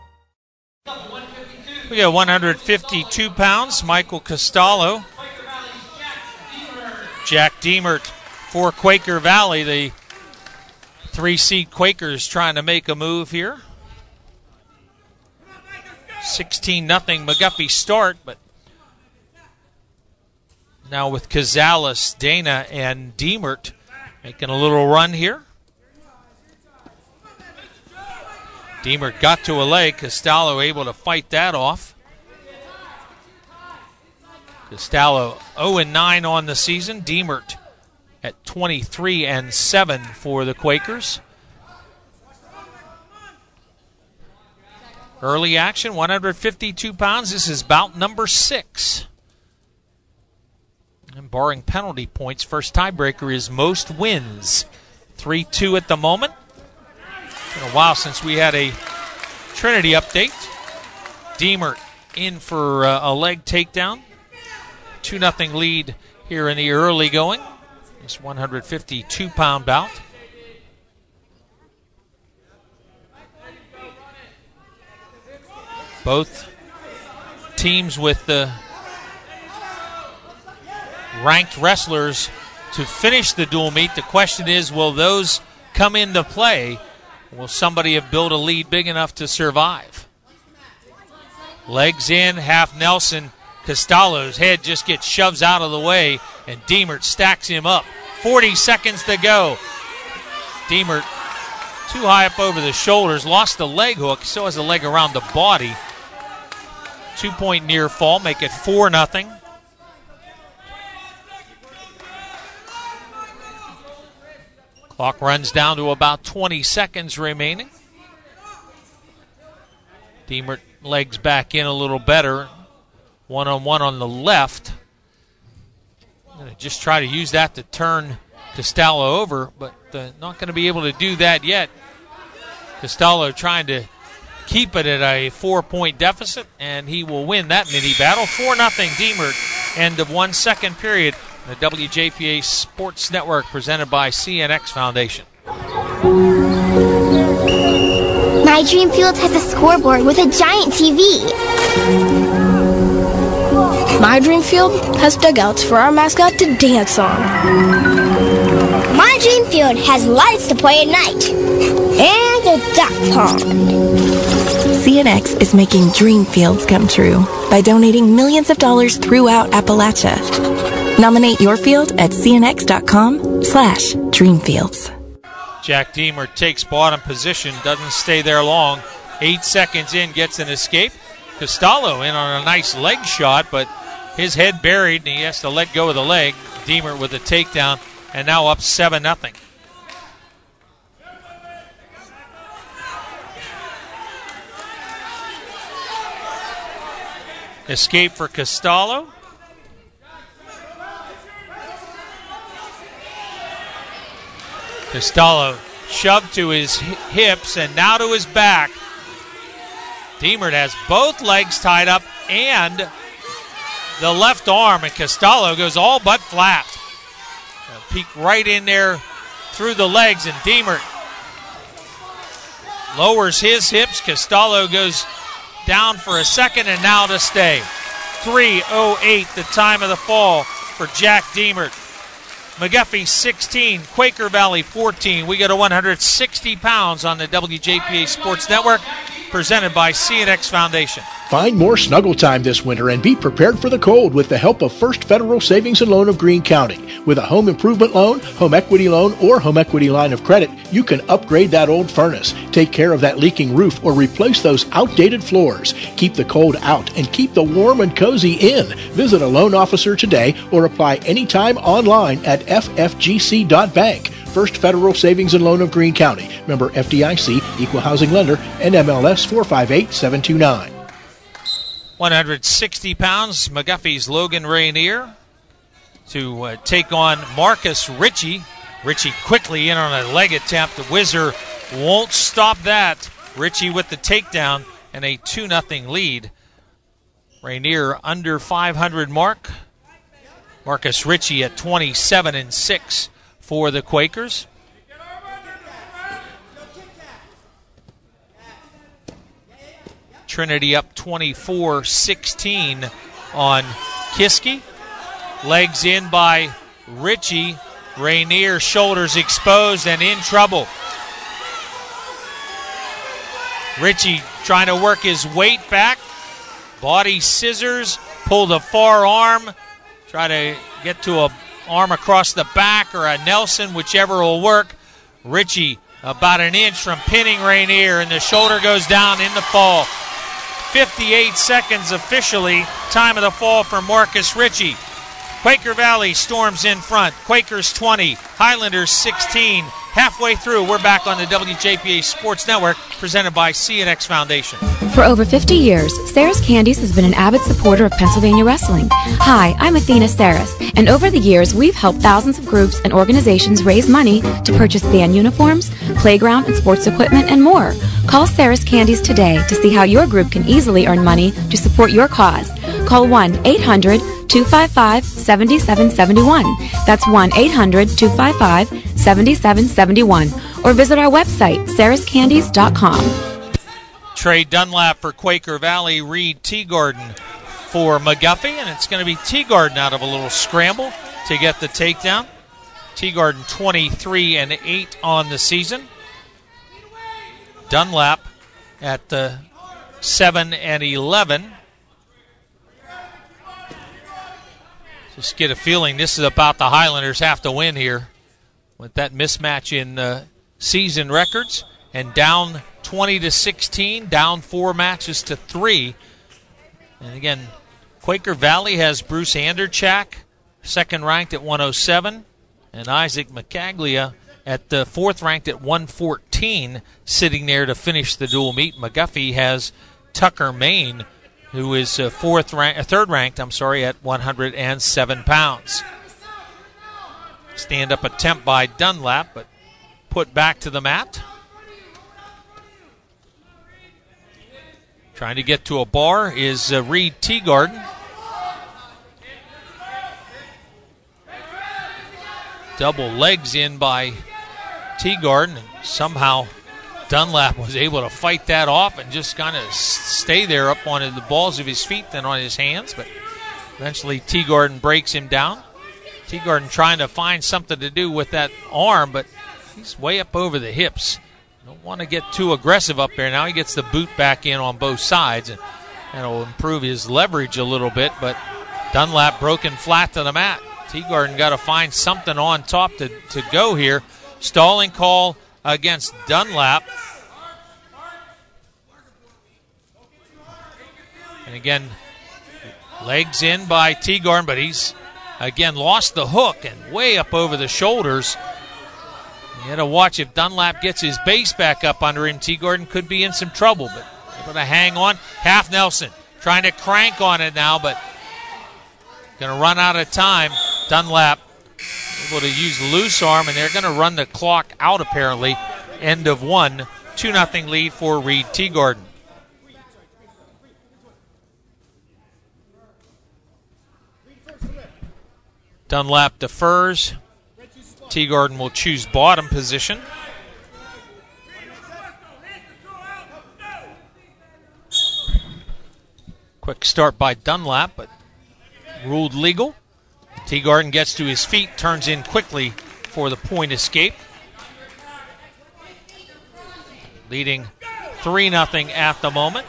[SPEAKER 2] We got one hundred fifty-two pounds, Michael Costello. Jack Diemert for Quaker Valley. The three-seed Quakers trying to make a move here. sixteen nothing McGuffey start, but now with Cazales, Dana, and Diemert making a little run here. Diemert got to a leg. Costello able to fight that off. Costello oh and nine on the season. Diemert at twenty-three and seven for the Quakers. Early action, one hundred fifty-two pounds. This is bout number six. And barring penalty points, first tiebreaker is most wins. three two at the moment. Been a while since we had a Trinity update. Diemert in for uh, a leg takedown. two nothing lead here in the early going. This one hundred fifty-two pound bout. Both teams with the ranked wrestlers to finish the dual meet. The question is, will those come into play? Will somebody have built a lead big enough to survive? Legs in, half Nelson. Costello's head just gets shoved out of the way, and Diemert stacks him up. forty seconds to go. Diemert too high up over the shoulders, lost the leg hook, still has a leg around the body. Two-point near fall, make it four nothing. Clock runs down to about twenty seconds remaining. Diemert legs back in a little better. One-on-one on the left. Going to just try to use that to turn Costello over, but uh, not going to be able to do that yet. Costello trying to keep it at a four-point deficit, and he will win that mini battle. four nothing Diemert, end of one second period. The W J P A Sports Network, presented by C N X Foundation.
[SPEAKER 7] My Dream Field has a scoreboard with a giant T V.
[SPEAKER 8] My Dream Field has dugouts for our mascot to dance on.
[SPEAKER 7] My Dream Field has lights to play at night. And a duck pond.
[SPEAKER 9] C N X is making dream fields come true by donating millions of dollars throughout Appalachia. Nominate your field at cnx.com slash dreamfields.
[SPEAKER 2] Jack Diemert takes bottom position, doesn't stay there long. Eight seconds in, gets an escape. Costello in on a nice leg shot, but his head buried, and he has to let go of the leg. Diemert with a takedown, and now up seven nothing. Escape for Costello. Costello shoved to his hips and now to his back. Diemert has both legs tied up and the left arm, and Costello goes all but flat. Peek right in there through the legs, and Diemert lowers his hips. Costello goes down for a second and now to stay. three oh eight the time of the fall for Jack Diemert. McGuffey sixteen, Quaker Valley fourteen. We go to one hundred sixty pounds on the W J P A Sports Network, presented by C N X Foundation.
[SPEAKER 5] Find more snuggle time this winter and be prepared for the cold with the help of First Federal Savings and Loan of Greene County. With a home improvement loan, home equity loan, or home equity line of credit, you can upgrade that old furnace, take care of that leaking roof, or replace those outdated floors. Keep the cold out and keep the warm and cozy in. Visit a loan officer today or apply anytime online at f f g c dot bank. First Federal Savings and Loan of Greene County. Member F D I C, Equal Housing Lender, and M L S four five eight seven two nine.
[SPEAKER 2] one hundred sixty pounds, McGuffey's Logan Rainier to uh, take on Marcus Ritchie. Ritchie quickly in on a leg attempt. The Whizzer won't stop that. Ritchie with the takedown and a two nothing lead. Rainier under five hundred mark. Marcus Ritchie at twenty-seven and six for the Quakers. Trinity up twenty-four sixteen on Kiski. Legs in by Ritchie. Rainier, shoulders exposed and in trouble. Ritchie trying to work his weight back. Body scissors, pull the far arm. Try to get to a arm across the back or a Nelson, whichever will work. Ritchie about an inch from pinning Rainier, and the shoulder goes down in the fall. fifty-eight seconds officially, time of the fall for Marcus Ritchie. Quaker Valley storms in front. Quakers twenty, Highlanders sixteen. Halfway through, we're back on the W J P A Sports Network, presented by C N X Foundation.
[SPEAKER 10] For over fifty years, Sarah's Candies has been an avid supporter of Pennsylvania wrestling. Hi, I'm Athena Saris, and over the years, we've helped thousands of groups and organizations raise money to purchase band uniforms, playground and sports equipment, and more. Call Sarah's Candies today to see how your group can easily earn money to support your cause. Call one eight hundred two five five seven seven seven one. That's one eight hundred two five five seven seven seven one. Or visit our website, sarahs candies dot com.
[SPEAKER 2] Trey Dunlap for Quaker Valley, Reed Teagarden for McGuffey, and it's going to be Teagarden out of a little scramble to get the takedown. Teagarden twenty-three and eight on the season. Dunlap at the seven and eleven. Just get a feeling this is about the Highlanders have to win here with that mismatch in uh, season records, and down twenty to sixteen, down four matches to three. And again, Quaker Valley has Bruce Anderchak, second ranked at one oh seven, and Isaac McCaglia at the fourth ranked at one fourteen, sitting there to finish the dual meet. McGuffey has Tucker Main, who is uh, fourth rank, uh, third ranked, I'm sorry, at one hundred seven pounds. Stand-up attempt by Dunlap, but put back to the mat. Trying to get to a bar is uh, Reed Teagarden. Double legs in by Teagarden, and somehow Dunlap was able to fight that off and just kind of stay there up on the balls of his feet, then on his hands. But eventually Teagarden breaks him down. Teagarden trying to find something to do with that arm, but he's way up over the hips. Don't want to get too aggressive up there. Now he gets the boot back in on both sides, and that'll improve his leverage a little bit. But Dunlap broken flat to the mat. Teagarden got to find something on top to, to go here. Stalling call against Dunlap. And again, legs in by Teagarden, but he's again lost the hook and way up over the shoulders. You got to watch if Dunlap gets his base back up under him. Teagarden could be in some trouble, but able to hang on. Half Nelson trying to crank on it now, but going to run out of time. Dunlap able to use loose arm, and they're going to run the clock out apparently. End of one. two nothing lead for Reed Teagarden. Dunlap defers. Teagarden will choose bottom position. Quick start by Dunlap, but ruled legal. Teagarden gets to his feet, turns in quickly for the point escape. Leading three nothing at the moment.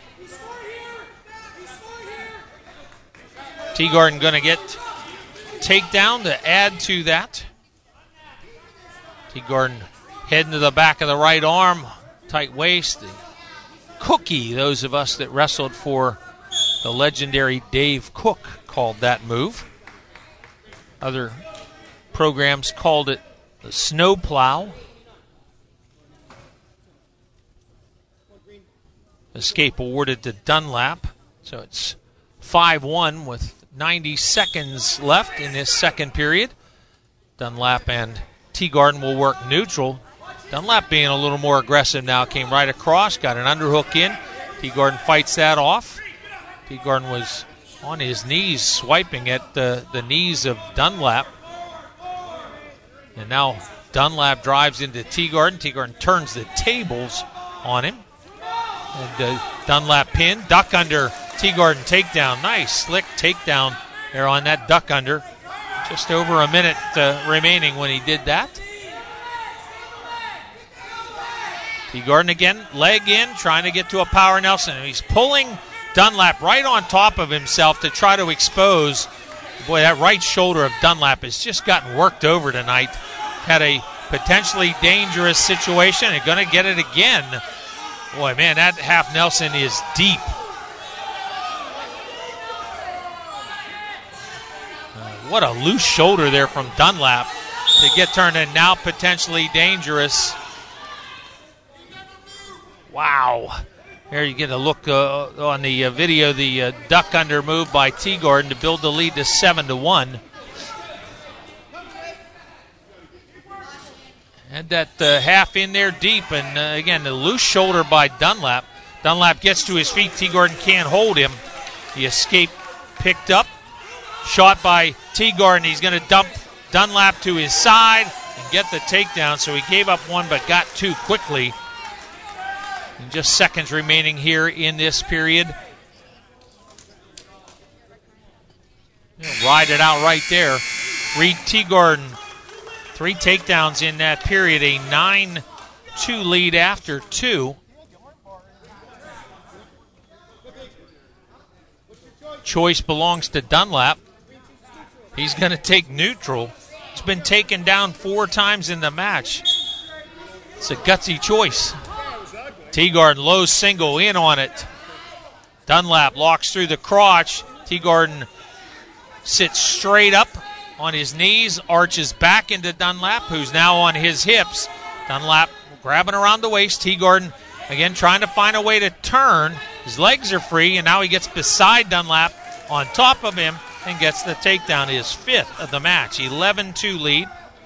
[SPEAKER 2] Teagarden going to get takedown to add to that. Teagarden heading to the back of the right arm, tight waist. The cookie, those of us that wrestled for the legendary Dave Cook called that move. Other programs called it the snow plow. Escape awarded to Dunlap. So it's five one with ninety seconds left in this second period. Dunlap and Teagarden will work neutral. Dunlap being a little more aggressive now. Came right across, got an underhook in. Teagarden fights that off. Teagarden was on his knees, swiping at the, the knees of Dunlap. And now Dunlap drives into Teagarden. Teagarden turns the tables on him. And uh, Dunlap pin, duck under, Teagarden takedown. Nice, slick takedown there on that duck under. Just over a minute uh, remaining when he did that. Teagarden again, leg in, trying to get to a power Nelson. And he's pulling Dunlap right on top of himself to try to expose. Boy, that right shoulder of Dunlap has just gotten worked over tonight. Had a potentially dangerous situation and going to get it again. Boy, man, that half Nelson is deep. Uh, what a loose shoulder there from Dunlap to get turned and now potentially dangerous. Wow. There you get a look uh, on the uh, video, the uh, duck under move by Teagarden to build the lead to seven to one. Had that uh, half in there deep, and uh, again, the loose shoulder by Dunlap. Dunlap gets to his feet. Teagarden can't hold him. The escape picked up. Shot by Teagarden. He's going to dump Dunlap to his side and get the takedown. So he gave up one but got two quickly. And just seconds remaining here in this period. He'll ride it out right there. Reed Teagarden. Three takedowns in that period, a nine two lead after two. Choice belongs to Dunlap. He's going to take neutral. He's been taken down four times in the match. It's a gutsy choice. Teagarden low single in on it. Dunlap locks through the crotch. Teagarden sits straight up on his knees, arches back into Dunlap, who's now on his hips. Dunlap grabbing around the waist. Teagarden again trying to find a way to turn. His legs are free, and now he gets beside Dunlap on top of him and gets the takedown, his fifth of the match. eleven two lead.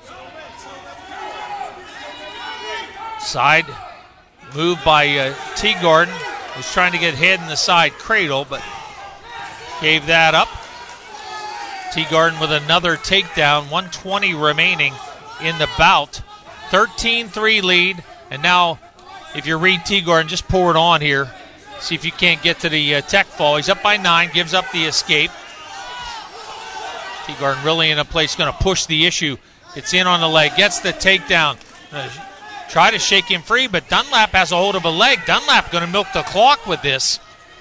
[SPEAKER 2] Side move by uh, Teagarden. Was trying to get head in the side cradle, but gave that up. Teagarden with another takedown, one twenty remaining in the bout. thirteen three lead, and now if you read Teagarden, just pour it on here. See if you can't get to the uh, tech fall. He's up by nine, gives up the escape. Teagarden really in a place, going to push the issue. It's in on the leg, gets the takedown. Uh, try to shake him free, but Dunlap has a hold of a leg. Dunlap going to milk the clock with this.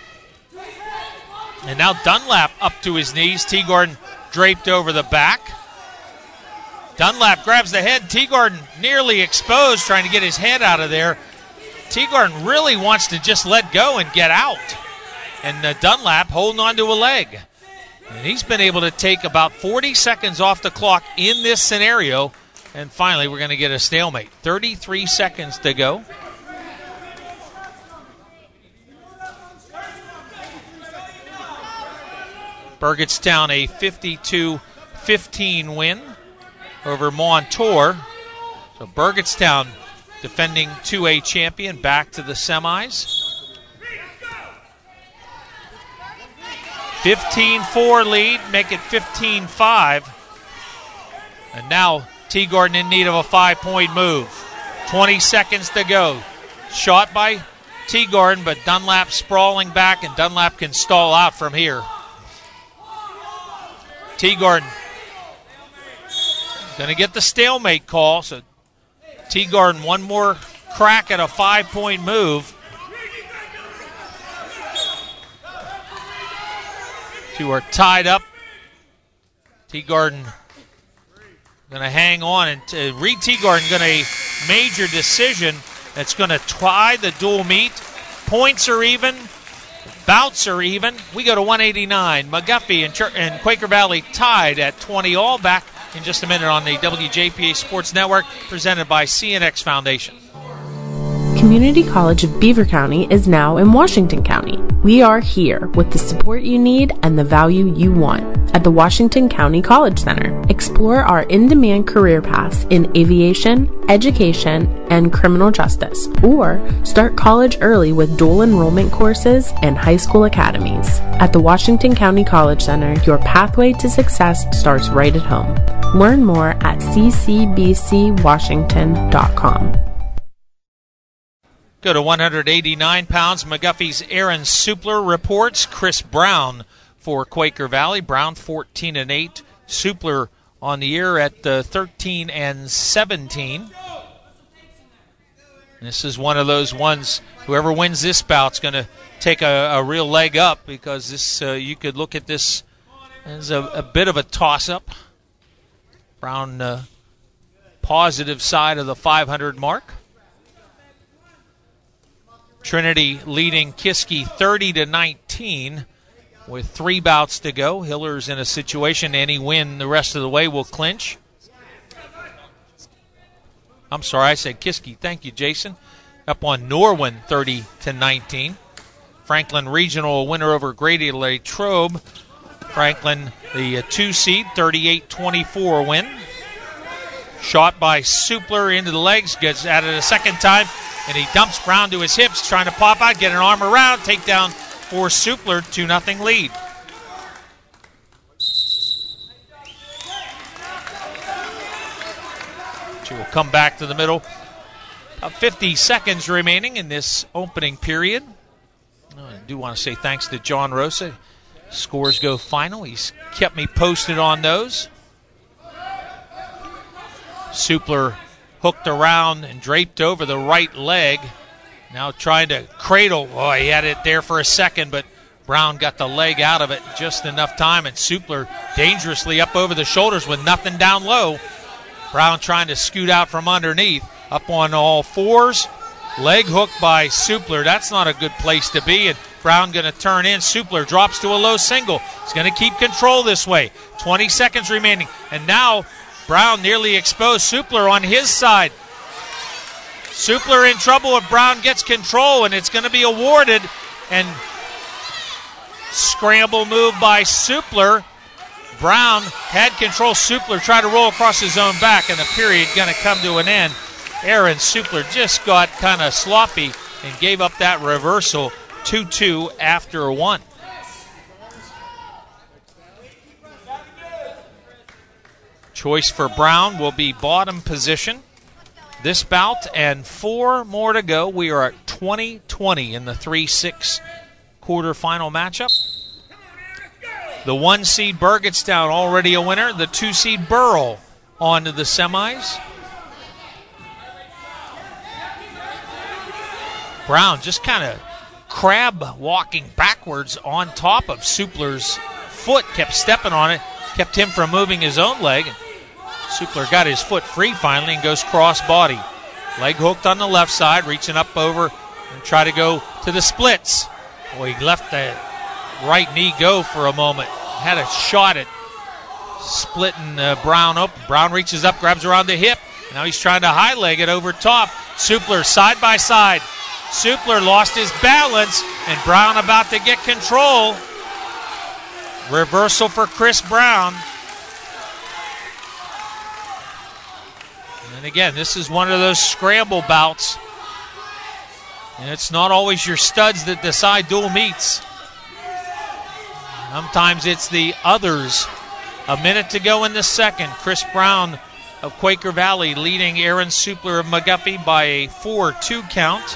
[SPEAKER 2] And now Dunlap up to his knees. Teagarden draped over the back. Dunlap grabs the head. Teagarden nearly exposed, trying to get his head out of there. Teagarden really wants to just let go and get out. And uh, Dunlap holding on to a leg. And he's been able to take about forty seconds off the clock in this scenario. And finally, we're going to get a stalemate. thirty-three seconds to go. Burgettstown a fifty-two fifteen win over Montour. So Burgettstown defending two A champion back to the semis. fifteen four lead, make it fifteen five. And now Teagarden in need of a five-point move. twenty seconds to go. Shot by Teagarden, but Dunlap sprawling back, and Dunlap can stall out from here. Teagarden going to get the stalemate call, so Teagarden one more crack at a five-point move. Two are tied up. Teagarden going to hang on, and uh, Reed Teagarden going to a major decision that's going to tie the dual meet. Points are even. Bouts are even. We go to one eighty-nine. McGuffey and, Ch- and Quaker Valley tied at twenty all. Back in just a minute on the W J P A Sports Network, presented by C N X Foundation.
[SPEAKER 3] Community College of Beaver County is now in Washington County. We are here with the support you need and the value you want at the Washington County College Center. Explore our in-demand career paths in aviation, education, and criminal justice, or start college early with dual enrollment courses and high school academies. At the Washington County College Center, your pathway to success starts right at home. Learn more at c c b c washington dot com.
[SPEAKER 2] Go to one hundred eighty-nine pounds. McGuffey's Aaron Supler reports. Chris Brown for Quaker Valley. Brown fourteen and eight. Supler on the year at uh, thirteen and seventeen. This is one of those ones, whoever wins this bout's going to take a, a real leg up, because this uh, you could look at this as a, a bit of a toss-up. Brown uh, positive side of the five hundred mark. Trinity leading Kiski thirty to nineteen with three bouts to go. Hiller's in a situation any win the rest of the way will clinch. I'm sorry, I said Kiski. Thank you, Jason. Up on Norwin thirty to nineteen. Franklin Regional winner over Grady Latrobe. Franklin, the uh, two seed, thirty-eight twenty-four win. Shot by Supler into the legs, gets at it a second time, and he dumps Brown to his hips, trying to pop out, get an arm around, take down for Supler, two nothing lead. She will come back to the middle. About fifty seconds remaining in this opening period. I do want to say thanks to John Rosa. Scores Go final. He's kept me posted on those. Supler hooked around and draped over the right leg. Now trying to cradle. Oh, he had it there for a second, but Brown got the leg out of it just enough time, and Supler dangerously up over the shoulders with nothing down low. Brown trying to scoot out from underneath. Up on all fours. Leg hook by Supler. That's not a good place to be, and Brown going to turn in. Supler drops to a low single. He's going to keep control this way. twenty seconds remaining, and now Brown nearly exposed. Supler on his side. Supler in trouble if Brown gets control, and it's going to be awarded. And scramble move by Supler. Brown had control. Supler tried to roll across his own back, and the period going to come to an end. Aaron Supler just got kind of sloppy and gave up that reversal. two two after one. Choice for Brown will be bottom position this bout, and four more to go. We are at twenty twenty in the three six quarterfinal matchup. The one seed Burgettstown already a winner. The two seed Burrell on to the semis. Brown just kind of crab walking backwards on top of Supler's foot, kept stepping on it, kept him from moving his own leg. Supler got his foot free finally and goes cross body. Leg hooked on the left side, reaching up over and try to go to the splits. Boy, he left the right knee go for a moment. Had a shot at splitting uh, Brown up. Brown reaches up, grabs around the hip. Now he's trying to high leg it over top. Supler side by side. Supler lost his balance, and Brown about to get control. Reversal for Chris Brown. And again, this is one of those scramble bouts. And it's not always your studs that decide dual meets. Sometimes it's the others. A minute to go in the second. Chris Brown of Quaker Valley leading Aaron Supler of McGuffey by a four two count.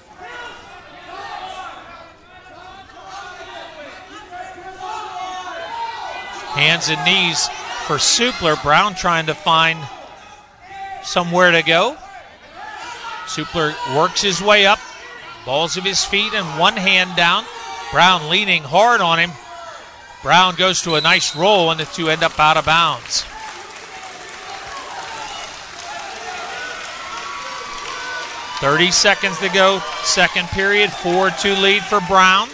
[SPEAKER 2] Hands and knees for Supler. Brown trying to find somewhere to go. Supler works his way up. Balls of his feet and one hand down. Brown leaning hard on him. Brown goes to a nice roll, and the two end up out of bounds. thirty seconds to go, second period, four two lead for Brown.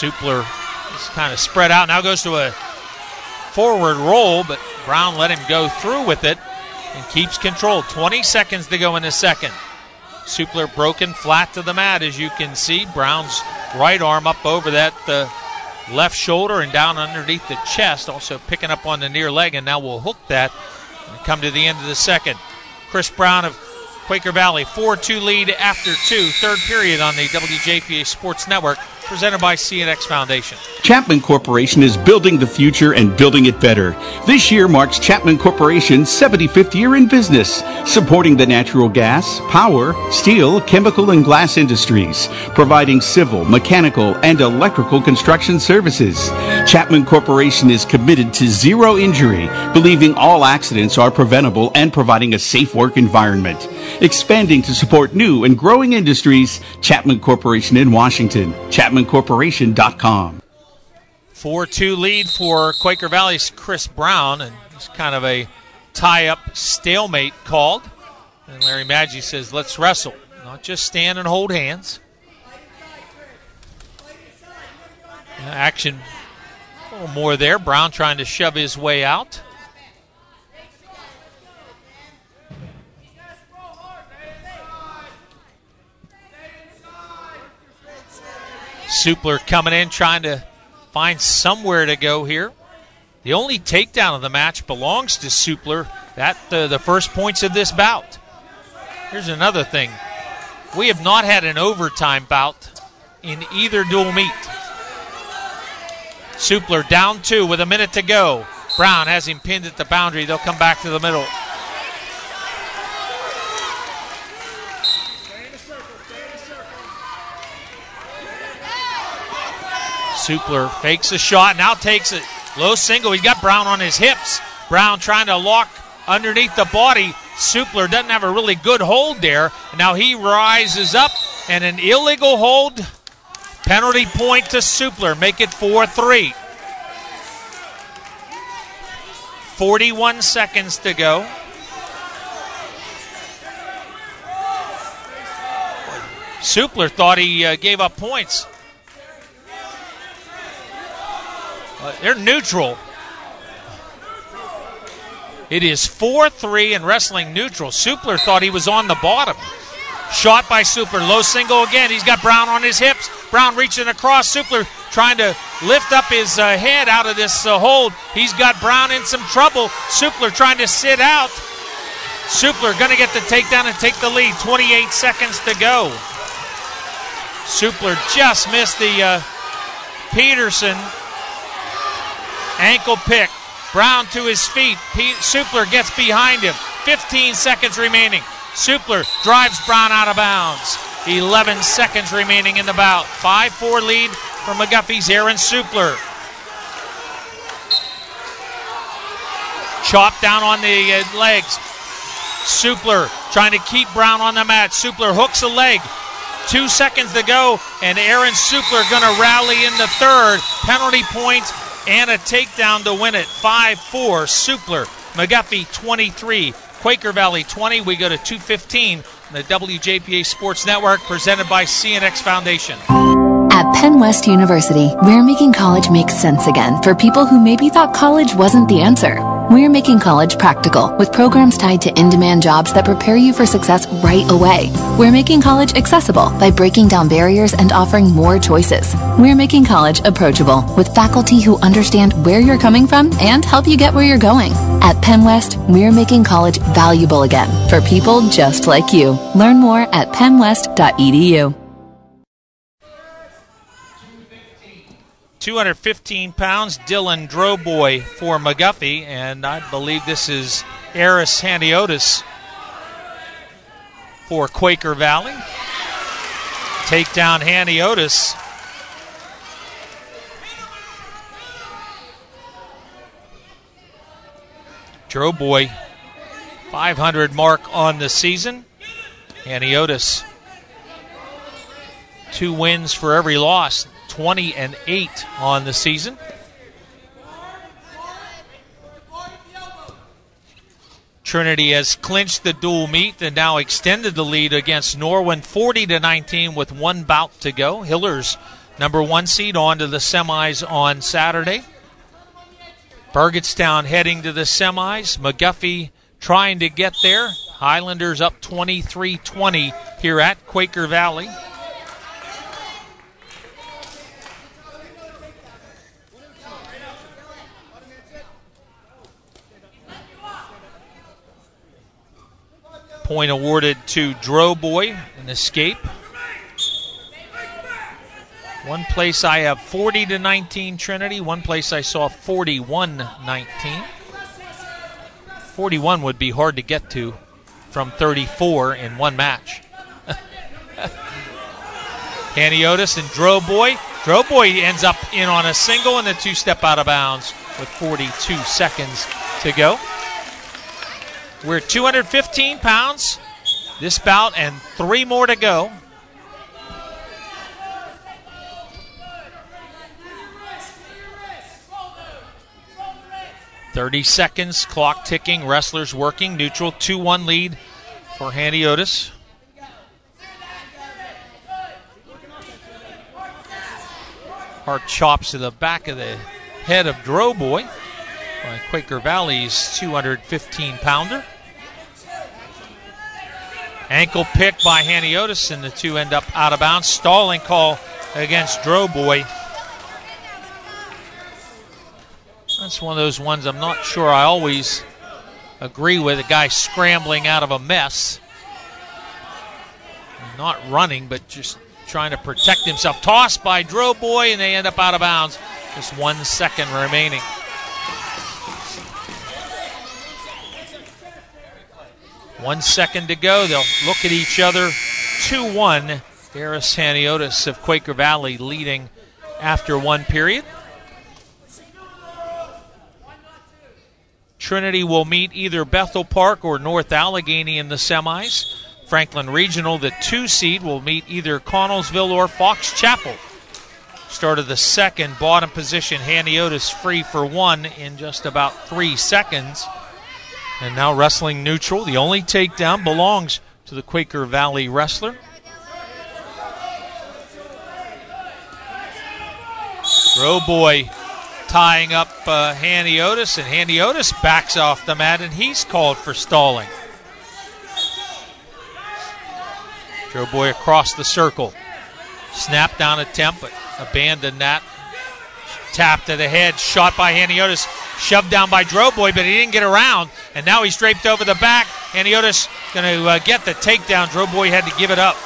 [SPEAKER 2] Supler is kind of spread out. Now goes to a forward roll, but Brown let him go through with it and keeps control. twenty seconds to go in the second. Supler broken flat to the mat, as you can see. Brown's right arm up over that uh, left shoulder and down underneath the chest, also picking up on the near leg, and now we'll hook that and come to the end of the second. Chris Brown of Quaker Valley, four two lead after two. Third period on the W J P A Sports Network, presented by C N X Foundation.
[SPEAKER 4] Chapman Corporation is building the future and building it better. This year marks Chapman Corporation's seventy-fifth year in business, supporting the natural gas, power, steel, chemical, and glass industries, providing civil, mechanical, and electrical construction services. Chapman Corporation is committed to zero injury, believing all accidents are preventable and providing a safe work environment. Expanding to support new and growing industries, Chapman Corporation in Washington, chapman corporation dot com.
[SPEAKER 2] four two lead for Quaker Valley's Chris Brown, and it's kind of a tie-up stalemate called. And Larry Maggi says, let's wrestle, not just stand and hold hands. Action a little more there. Brown trying to shove his way out. Supler coming in, trying to find somewhere to go here. The only takedown of the match belongs to Supler. That uh, the first points of this bout. Here's another thing. We have not had an overtime bout in either dual meet. Supler down two with a minute to go. Brown has him pinned at the boundary. They'll come back to the middle. Supler fakes a shot, now takes it. Low single, he's got Brown on his hips. Brown trying to lock underneath the body. Supler doesn't have a really good hold there. Now he rises up, and an illegal hold. Penalty point to Supler, make it four three. forty-one seconds to go. Supler thought he uh, gave up points. Uh, they're neutral. It is four three and wrestling neutral. Supler thought he was on the bottom. Shot by Supler. Low single again. He's got Brown on his hips. Brown reaching across. Supler trying to lift up his uh, head out of this uh, hold. He's got Brown in some trouble. Supler trying to sit out. Supler going to get the takedown and take the lead. twenty-eight seconds to go. Supler just missed the uh, Peterson ankle pick. Brown to his feet. P- Supler gets behind him. fifteen seconds remaining. Supler drives Brown out of bounds. eleven seconds remaining in the bout. five four lead for McGuffey's Aaron Supler. Chop down on the uh, legs. Supler trying to keep Brown on the mat. Supler hooks a leg. Two seconds to go, and Aaron Supler going to rally in the third. Penalty point and a takedown to win it. five four, Supler. McGuffey twenty-three, Quaker Valley twenty. We go to two fifteen on the W J P A Sports Network, presented by C N X Foundation.
[SPEAKER 14] At Penn West University, we're making college make sense again for people who maybe thought college wasn't the answer. We're making college practical with programs tied to in-demand jobs that prepare you for success right away. We're making college accessible by breaking down barriers and offering more choices. We're making college approachable with faculty who understand where you're coming from and help you get where you're going. At Penn West, we're making college valuable again for people just like you. Learn more at penn west dot e d u.
[SPEAKER 2] two hundred fifteen pounds, Dylan Droboy for McGuffey, and I believe this is Eris Handiotis for Quaker Valley. Take down Handiotis. Droboy, five hundred mark on the season. Handiotis, two wins for every loss. twenty and eight on the season. Trinity has clinched the dual meet and now extended the lead against Norwin forty to nineteen with one bout to go. Hillers number one seed, on to the semis on Saturday. Burgettstown heading to the semis. McGuffey trying to get there. Highlanders up twenty-three twenty here at Quaker Valley. Point awarded to Droboy, an escape. One place I have forty to nineteen Trinity. One place I saw forty-one nineteen. forty-one would be hard to get to from thirty-four in one match. Haniotis and Droboy. Droboy ends up in on a single and a two-step out of bounds with forty-two seconds to go. We're two hundred fifteen pounds this bout and three more to go. thirty seconds, clock ticking, wrestlers working. Neutral, two one lead for Haniotis. Hard chops to the back of the head of Droboy by Quaker Valley's two hundred fifteen pounder. Ankle pick by Haniotis, and the two end up out of bounds. Stalling call against Droboy. That's one of those ones I'm not sure I always agree with. A guy scrambling out of a mess. Not running, but just trying to protect himself. Tossed by Droboy, and they end up out of bounds. Just one second remaining. One second to go. They'll look at each other. two one. Eris Haniotis of Quaker Valley leading after one period. Trinity will meet either Bethel Park or North Allegheny in the semis. Franklin Regional, the two seed, will meet either Connellsville or Fox Chapel. Start of the second, bottom position, Haniotis free for one in just about three seconds. And now wrestling neutral. The only takedown belongs to the Quaker Valley wrestler. Droboy tying up uh, Haniotis, and Haniotis backs off the mat, and he's called for stalling. Droboy across the circle. Snap down attempt, but abandoned that. Tap to the head, shot by Haniotis, shoved down by Droboy, but he didn't get around, and now he's draped over the back. Haniotis going to uh, get the takedown. Droboy had to give it up.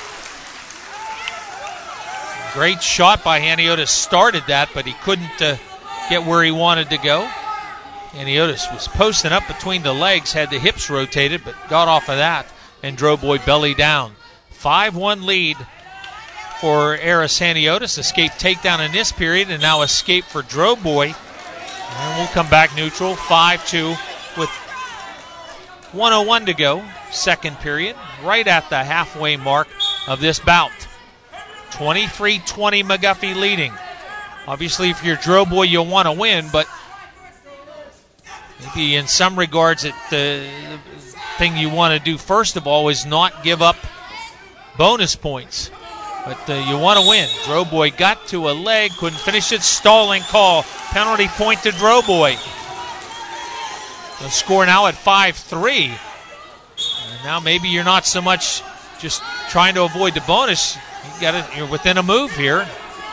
[SPEAKER 2] Great shot by Haniotis, started that, but he couldn't uh, get where he wanted to go. Haniotis was posting up between the legs, had the hips rotated, but got off of that, and Droboy belly down. five one lead for Eris Haniotis. Escape takedown in this period, and now escape for Droboy. And we'll come back neutral, five two with one oh one to go, second period, right at the halfway mark of this bout. twenty-three twenty McGuffey leading. Obviously, if you're Droboy, you'll want to win, but maybe in some regards, it, the thing you want to do first of all is not give up bonus points. But uh, you want to win. Droboy got to a leg, couldn't finish it. Stalling call. Penalty point to Droboy. The score now at five three. And now maybe you're not so much just trying to avoid the bonus. You got it. You're within a move here.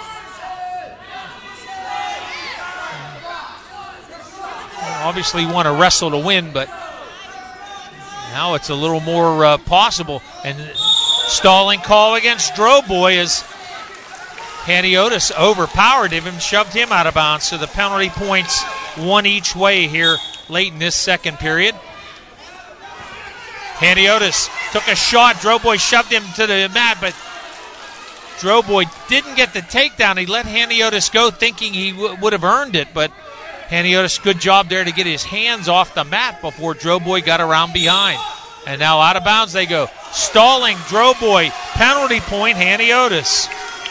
[SPEAKER 2] Obviously, you want to wrestle to win, but now it's a little more uh, possible. And stalling call against Droboy as Haniotis overpowered him and shoved him out of bounds. So the penalty points one each way here late in this second period. Haniotis took a shot. Droboy shoved him to the mat, but Droboy didn't get the takedown. He let Haniotis go thinking he w- would have earned it, but Haniotis, good job there to get his hands off the mat before Droboy got around behind. And now out of bounds they go. Stalling Droboy, penalty point Haniotis.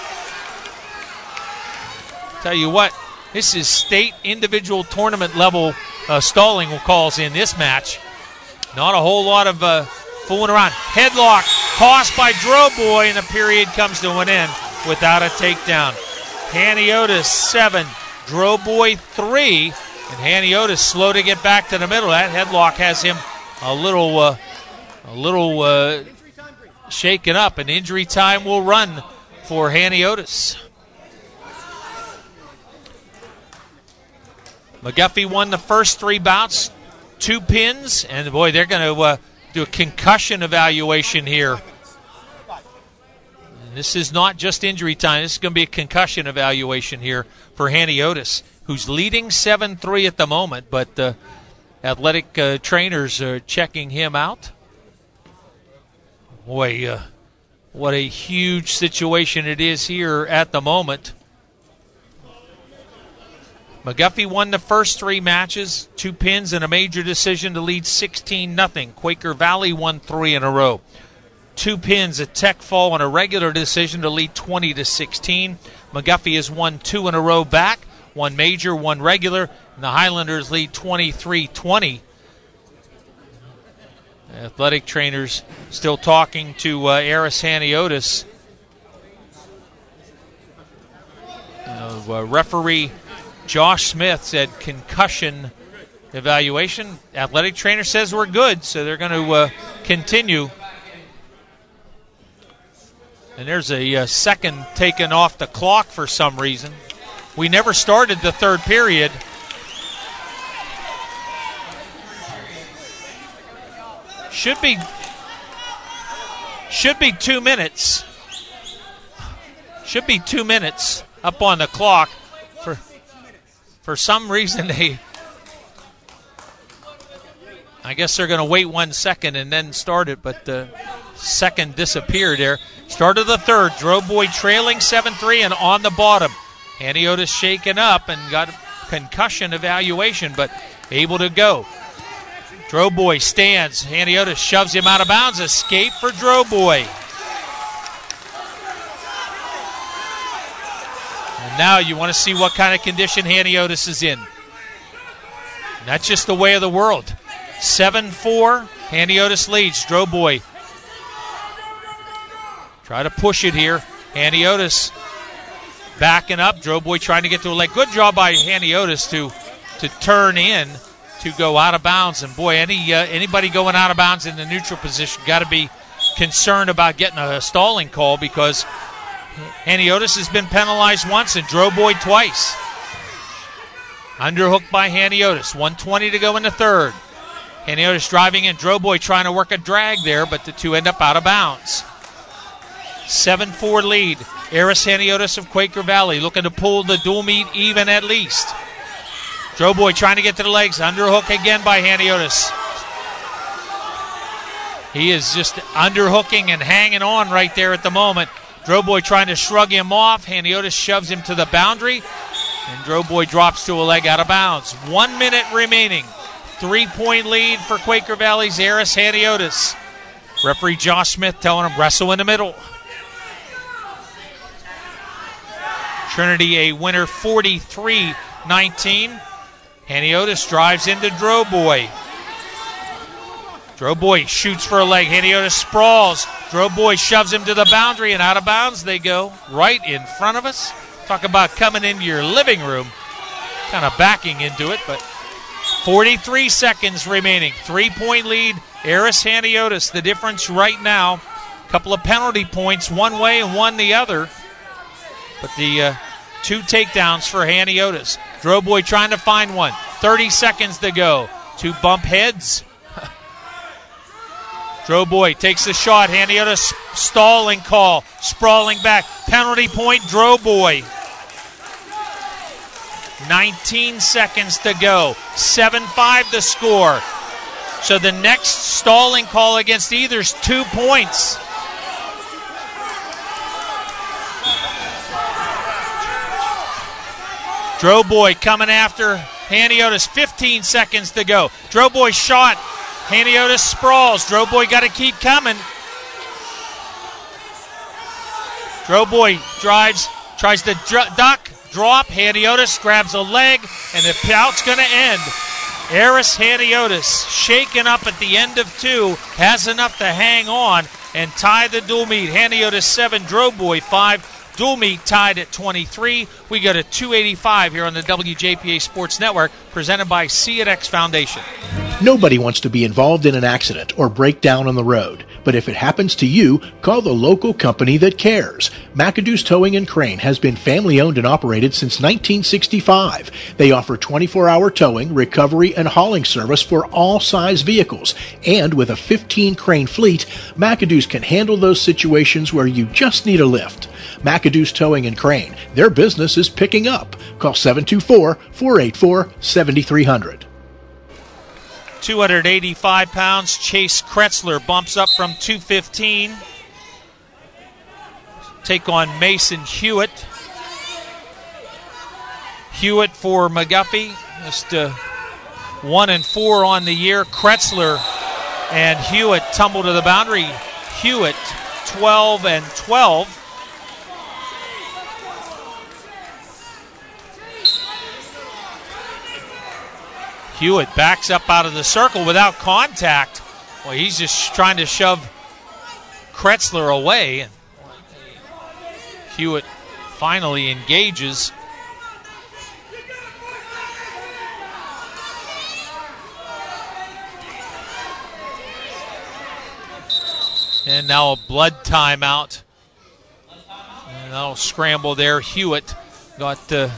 [SPEAKER 2] Tell you what, this is state individual tournament level uh, stalling calls in this match. Not a whole lot of uh, fooling around. Headlock, tossed by Droboy, and the period comes to an end. without a takedown. Haniotis seven, Droboy three, and Haniotis slow to get back to the middle. That headlock has him a little, uh, a little uh, shaken up, and injury time will run for Haniotis. McGuffey won the first three bouts, two pins, and boy, they're going to uh, do a concussion evaluation here. And this is not just injury time. This is going to be a concussion evaluation here for Haniotis, who's leading seven three at the moment, but uh, athletic uh, trainers are checking him out. Boy, uh, what a huge situation it is here at the moment. McGuffey won the first three matches, two pins and a major decision to lead sixteen nothing. Quaker Valley won three in a row. Two pins, a tech fall, and a regular decision to lead twenty to sixteen. McGuffey has won two in a row back, one major, one regular, and the Highlanders lead twenty-three twenty. Athletic trainers still talking to uh, Aris Haniotis. Uh, uh, referee Josh Smith said concussion evaluation. Athletic trainer says we're good, so they're going to uh, continue. And there's a uh, second taken off the clock for some reason. We never started the third period. Should be should be two minutes. Should be two minutes up on the clock. For for some reason they, I guess they're going to wait one second and then start it, but the second disappeared there. Start of the third. Droboy trailing seven three and on the bottom. Haniotis shaken up and got a concussion evaluation, but able to go. Droboy stands. Haniotis shoves him out of bounds. Escape for Droboy. And now you want to see what kind of condition Haniotis is in. And that's just the way of the world. seven four. Haniotis leads. Droboy try to push it here. Haniotis backing up. Droboy trying to get to a leg. Good job by Haniotis to, to turn in to go out of bounds. And boy, any uh, anybody going out of bounds in the neutral position got to be concerned about getting a stalling call, because Haniotis has been penalized once and Droboy twice. Underhook by Haniotis. one twenty to go in the third. Haniotis driving in. Droboy trying to work a drag there, but the two end up out of bounds. seven four lead. Aris Haniotis of Quaker Valley looking to pull the dual meet even at least. Droboy trying to get to the legs. Underhook again by Haniotis. He is just underhooking and hanging on right there at the moment. Droboy trying to shrug him off. Haniotis shoves him to the boundary, and Droboy drops to a leg out of bounds. One minute remaining. Three-point lead for Quaker Valley's Aris Haniotis. Referee Josh Smith telling him wrestle in the middle. Trinity a winner forty-three nineteen. Haniotis drives into Droboy. Droboy shoots for a leg. Haniotis sprawls. Droboy shoves him to the boundary, and out of bounds they go right in front of us. Talk about coming into your living room. Kind of backing into it, but forty-three seconds remaining. Three-point lead, Aris Haniotis. The difference right now, a couple of penalty points one way and one the other. But the uh, two takedowns for Haniotis. Droboy trying to find one. thirty seconds to go. Two bump heads. Droboy takes the shot. Haniotis stalling call. Sprawling back. Penalty point, Droboy. nineteen seconds to go. seven five the score. So the next stalling call against either is two points. Droboy coming after Haniotis. fifteen seconds to go. Droboy shot. Haniotis sprawls. Droboy got to keep coming. Droboy drives, tries to dr- duck, drop. Haniotis grabs a leg, and the bout's going to end. Aris Haniotis, shaken up at the end of two, has enough to hang on and tie the dual meet. Haniotis seven, Droboy five. Dual meet tied at twenty-three. We go to two eighty-five here on the W J P A Sports Network, presented by C N X Foundation.
[SPEAKER 5] Nobody wants to be involved in an accident or break down on the road. But if it happens to you, call the local company that cares. McAdoo's Towing and Crane has been family-owned and operated since nineteen sixty-five. They offer twenty-four hour towing, recovery, and hauling service for all size vehicles. And with a fifteen crane fleet, McAdoo's can handle those situations where you just need a lift. McAdoo's Towing and Crane. Their business is picking up. Call seven two four, four eight four, seven three zero zero.
[SPEAKER 2] two eighty-five pounds, Chase Kretzler bumps up from two fifteen. Take on Mason Hewitt. Hewitt for McGuffey, just uh, one and four on the year. Kretzler and Hewitt tumble to the boundary. Hewitt twelve and twelve. Hewitt backs up out of the circle without contact. Well, he's just trying to shove Kretzler away. And Hewitt finally engages. And now a blood timeout. And that'll scramble there. Hewitt got the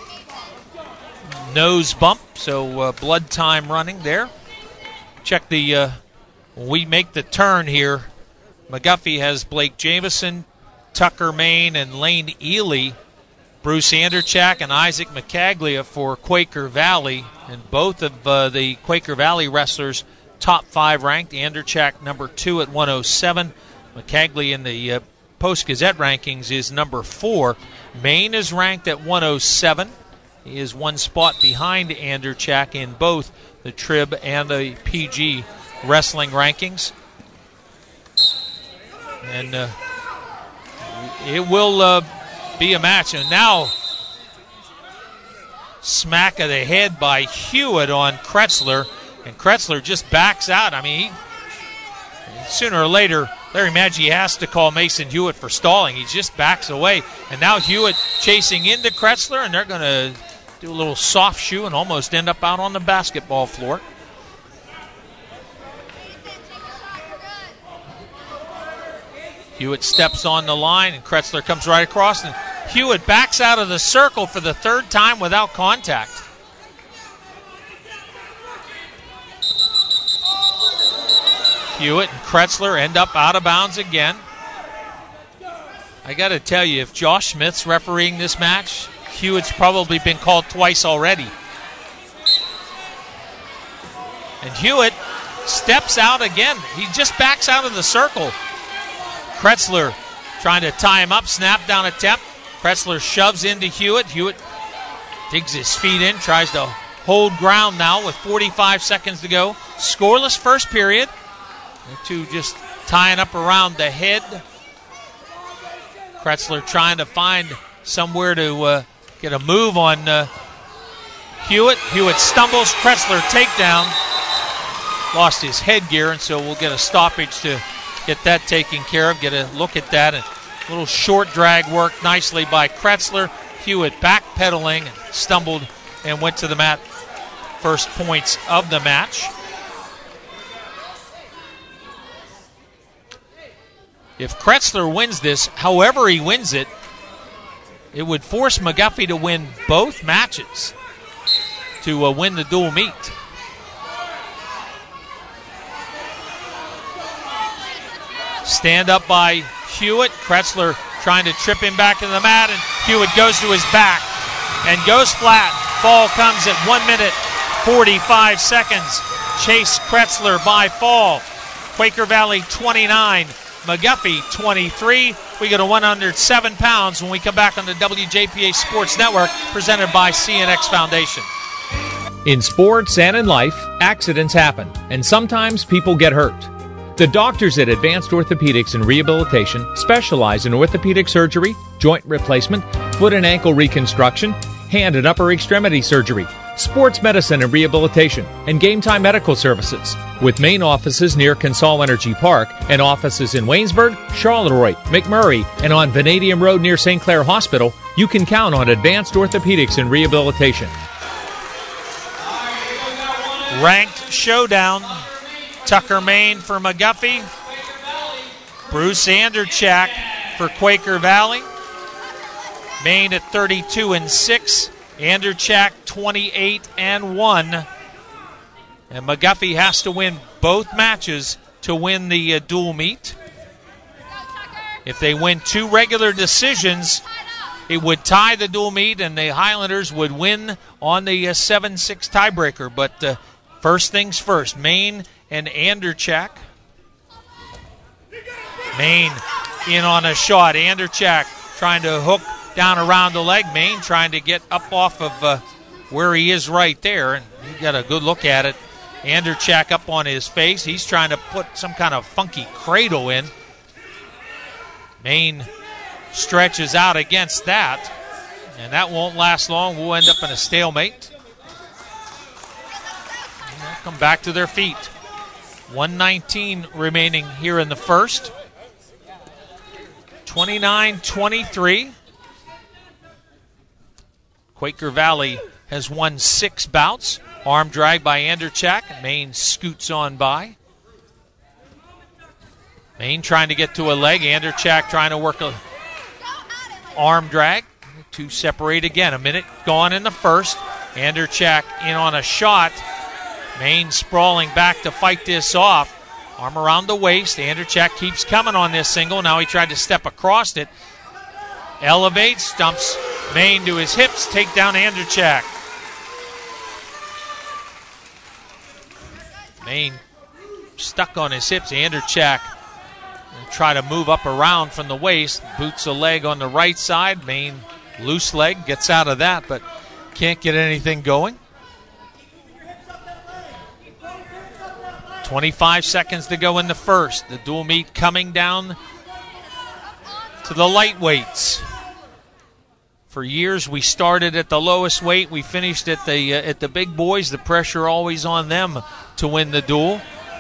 [SPEAKER 2] nose bump, so uh, blood time running there. Check the, uh, when we make the turn here, McGuffey has Blake Jamison, Tucker Main, and Lane Ely. Bruce Anderchak and Isaac McCaglia for Quaker Valley, and both of uh, the Quaker Valley wrestlers top five ranked. Anderchak number two at one oh seven. McCaglia in the uh, Post-Gazette rankings is number four. Main is ranked at one oh seven. He is one spot behind Anderchak in both the Trib and the P G wrestling rankings. And uh, it will uh, be a match. And now, smack of the head by Hewitt on Kretzler. And Kretzler just backs out. I mean, he, sooner or later, Larry Maggi has to call Mason Hewitt for stalling. He just backs away. And now Hewitt chasing into Kretzler, and they're going to do a little soft shoe and almost end up out on the basketball floor. Hewitt steps on the line, and Kretzler comes right across, and Hewitt backs out of the circle for the third time without contact. Hewitt and Kretzler end up out of bounds again. I got to tell you, if Josh Smith's refereeing this match, Hewitt's probably been called twice already. And Hewitt steps out again. He just backs out of the circle. Kretzler trying to tie him up, snap down attempt. Kretzler shoves into Hewitt. Hewitt digs his feet in, tries to hold ground now with forty-five seconds to go. Scoreless first period. The two just tying up around the head. Kretzler trying to find somewhere to uh, get a move on uh, Hewitt. Hewitt stumbles. Kretzler takedown. Lost his headgear, and so we'll get a stoppage to get that taken care of. Get a look at that. And a little short drag work nicely by Kretzler. Hewitt backpedaling and stumbled and went to the mat. First points of the match. If Kretzler wins this, however he wins it, it would force McGuffey to win both matches to uh, win the dual meet. Stand up by Hewitt. Kretzler trying to trip him back into the mat, and Hewitt goes to his back and goes flat. Fall comes at one minute, forty-five seconds. Chase Kretzler by fall. Quaker Valley twenty-nine. McGuffey twenty-three. We go to one hundred seven pounds when we come back on the W J P A Sports Network, presented by C N X Foundation.
[SPEAKER 6] In sports and in life, accidents happen, and sometimes people get hurt. The doctors at Advanced Orthopedics and Rehabilitation specialize in orthopedic surgery, joint replacement, foot and ankle reconstruction, hand and upper extremity surgery, sports medicine and rehabilitation, and Game Time Medical Services. With main offices near Consol Energy Park and offices in Waynesburg, Charleroi, McMurray, and on Vanadium Road near Saint Clair Hospital, you can count on advanced orthopedics and rehabilitation.
[SPEAKER 2] Ranked showdown. Tucker Main for McGuffey. Bruce Anderchak for Quaker Valley. Main at thirty-two and six. Anderchak twenty-eight and one. And McGuffey has to win both matches to win the uh, dual meet. If they win two regular decisions, it would tie the dual meet and the Highlanders would win on the uh, seven six tiebreaker. But uh, first things first, Main and Anderchak. Main in on a shot. Anderchak trying to hook down around the leg. Main trying to get up off of uh, where he is right there. And you got a good look at it. Anderchak up on his face. He's trying to put some kind of funky cradle in. Main stretches out against that. And that won't last long. We'll end up in a stalemate. And they'll come back to their feet. one nineteen remaining here in the first. twenty-nine twenty-three. Quaker Valley has won six bouts. Arm drag by Anderchak. Main scoots on by. Main trying to get to a leg. Anderchak trying to work a arm drag. Two separate again. A minute gone in the first. Anderchak in on a shot. Main sprawling back to fight this off. Arm around the waist. Anderchak keeps coming on this single. Now he tried to step across it. Elevates, dumps Main to his hips. Take down Anderchak. Main stuck on his hips. Anderchak try to move up around from the waist. Boots a leg on the right side. Main loose leg. Gets out of that, but can't get anything going. twenty-five seconds to go in the first. The dual meet coming down to the lightweights. For years, we started at the lowest weight. We finished at the uh, at the big boys. The pressure always on them to win the duel.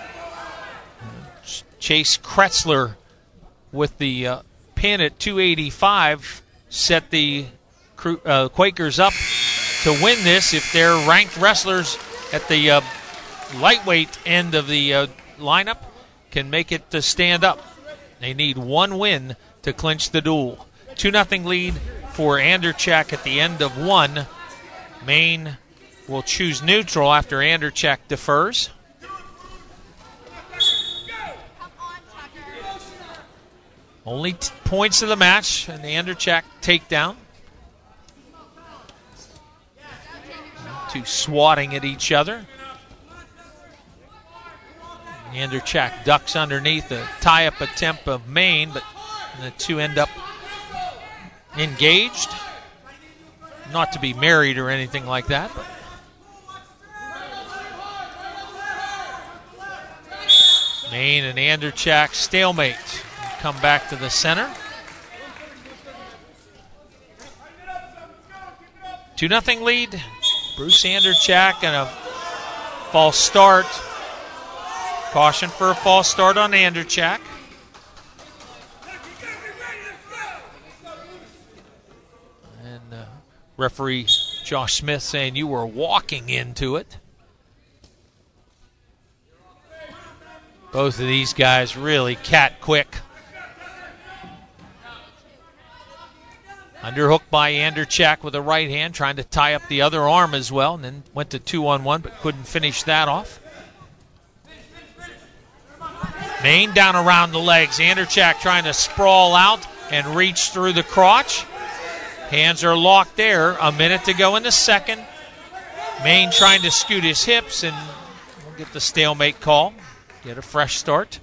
[SPEAKER 2] Chase Kretzler with the uh, pin at two eighty-five set the uh, Quakers up to win this if they're ranked wrestlers at the uh, lightweight end of the uh, lineup can make it to stand up. They need one win to clinch the duel. two nothing lead for Anderchak at the end of one. Main will choose neutral after Anderchak defers. Only t- points of the match, and the Anderchak takedown. Two swatting at each other. Anderchak ducks underneath the tie-up attempt of Main, but the two end up engaged. Not to be married or anything like that. But Main and Anderchak stalemate. Come back to the center. two nothing lead. Bruce Anderchak and a false start. Caution for a false start on Anderchak. And uh, referee Josh Smith saying you were walking into it. Both of these guys really cat quick. Underhook by Anderchak with a right hand, trying to tie up the other arm as well, and then went to two on one, but couldn't finish that off. Main down around the legs. Anderchak trying to sprawl out and reach through the crotch. Hands are locked there. A minute to go in the second. Main trying to scoot his hips, and we'll get the stalemate call. Get a fresh start.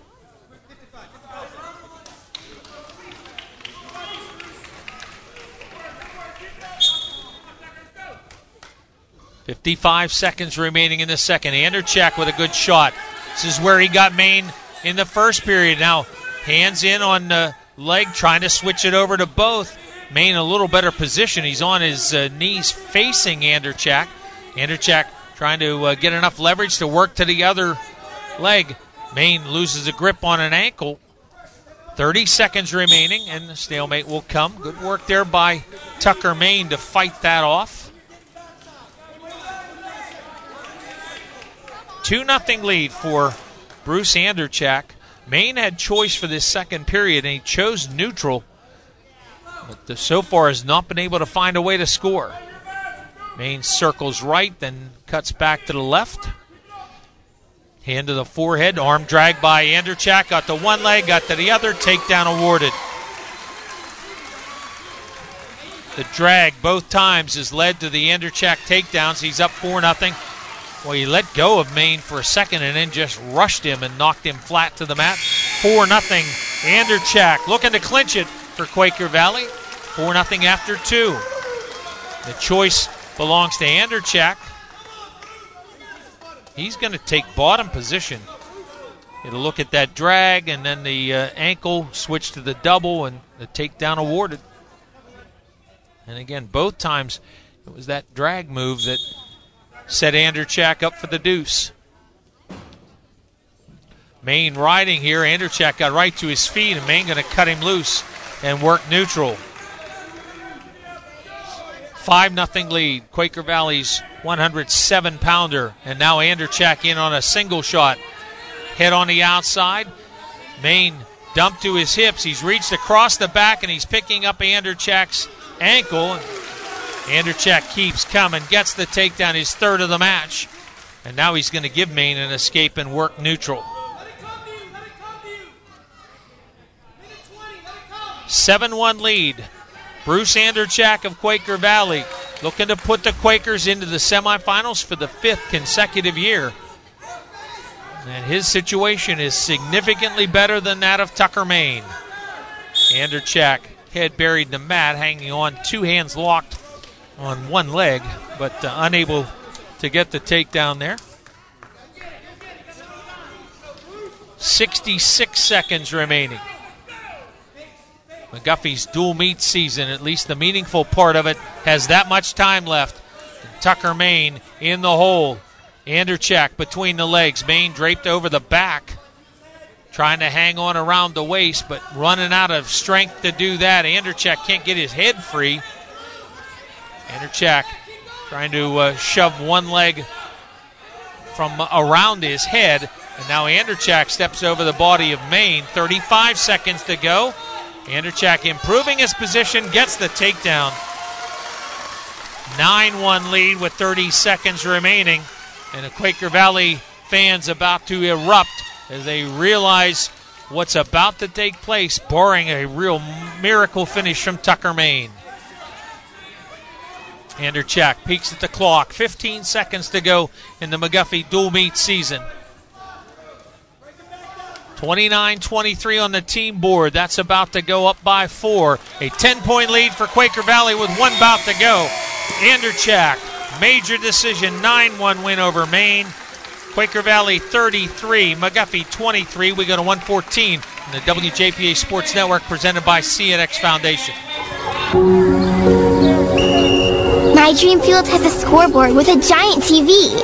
[SPEAKER 2] fifty-five seconds remaining in the second. Anderchak with a good shot. This is where he got Main in the first period. Now, hands in on the leg, trying to switch it over to both. Main in a little better position. He's on his uh, knees facing Anderchak. Anderchak trying to uh, get enough leverage to work to the other leg. Maine loses a grip on an ankle. thirty seconds remaining, and the stalemate will come. Good work there by Tucker Maine to fight that off. two nothing lead for Bruce Anderchak. Maine had choice for this second period, and he chose neutral, but the, so far has not been able to find a way to score. Maine circles right, then cuts back to the left. Hand to the forehead, arm drag by Anderchak, got to one leg, got to the other, takedown awarded. The drag both times has led to the Anderchak takedowns. He's up four nothing. Well, he let go of Maine for a second and then just rushed him and knocked him flat to the mat. four nothing. Anderchak looking to clinch it for Quaker Valley. four nothing after two. The choice belongs to Anderchak. He's going to take bottom position. He'll look at that drag and then the uh, ankle, switch to the double, and the takedown awarded. And again, both times it was that drag move that set Anderchak up for the deuce. Maine riding here. Anderchak got right to his feet, and Maine going to cut him loose and work neutral. five nothing lead. Quaker Valley's one oh seven pounder, and now Anderchak in on a single shot. Head on the outside. Maine dumped to his hips. He's reached across the back, and he's picking up Anderchak's ankle. Anderchak keeps coming, gets the takedown, his third of the match. And now he's going to give Maine an escape and work neutral. seven one lead. Bruce Anderchak of Quaker Valley looking to put the Quakers into the semifinals for the fifth consecutive year. And his situation is significantly better than that of Tucker Maine. Anderchak, head buried in the mat, hanging on, two hands locked on one leg, but uh, unable to get the takedown there. sixty-six seconds remaining. McGuffey's dual meet season, at least the meaningful part of it, has that much time left. And Tucker Maine in the hole. Anderchak between the legs. Maine draped over the back, trying to hang on around the waist, but running out of strength to do that. Anderchak can't get his head free. Anderchak trying to uh, shove one leg from around his head. And now Anderchak steps over the body of Maine. thirty-five seconds to go. Anderchak improving his position, gets the takedown. nine one lead with thirty seconds remaining. And the Quaker Valley fans about to erupt as they realize what's about to take place, barring a real miracle finish from Tucker Maine. Anderchak peeks at the clock. fifteen seconds to go in the McGuffey dual meet season. twenty-nine twenty-three on the team board. That's about to go up by four. A ten-point lead for Quaker Valley with one bout to go. Anderchak, major decision, nine one win over Maine. Quaker Valley thirty-three, McGuffey twenty-three. We go to one fourteen in the W J P A Sports Network presented by C N X Foundation.
[SPEAKER 7] My Dream Field has a scoreboard with a giant T V.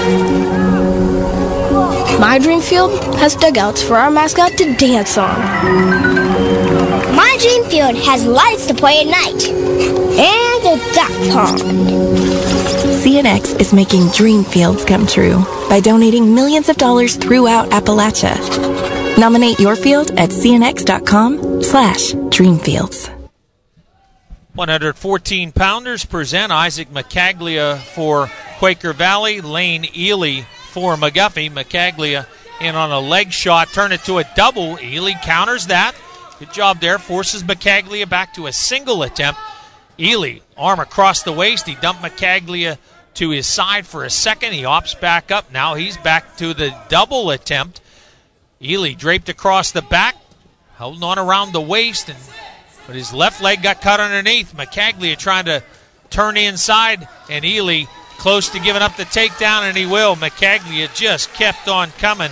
[SPEAKER 8] My Dream Field has dugouts for our mascot to dance on.
[SPEAKER 7] My Dream Field has lights to play at night. And a duck pond.
[SPEAKER 9] C N X is making dream fields come true by donating millions of dollars throughout Appalachia. Nominate your field at cnx.com slash dreamfields.
[SPEAKER 2] one fourteen pounders present Isaac McCaglia for Quaker Valley, Lane Ely for McGuffey. McCaglia in on a leg shot, turn it to a double. Ely counters that. Good job there, forces McCaglia back to a single attempt. Ely, arm across the waist. He dumped McCaglia to his side for a second. He opts back up. Now he's back to the double attempt. Ely draped across the back, holding on around the waist, and but his left leg got cut underneath. McCaglia trying to turn inside, and Ely close to giving up the takedown, and he will. McCaglia just kept on coming.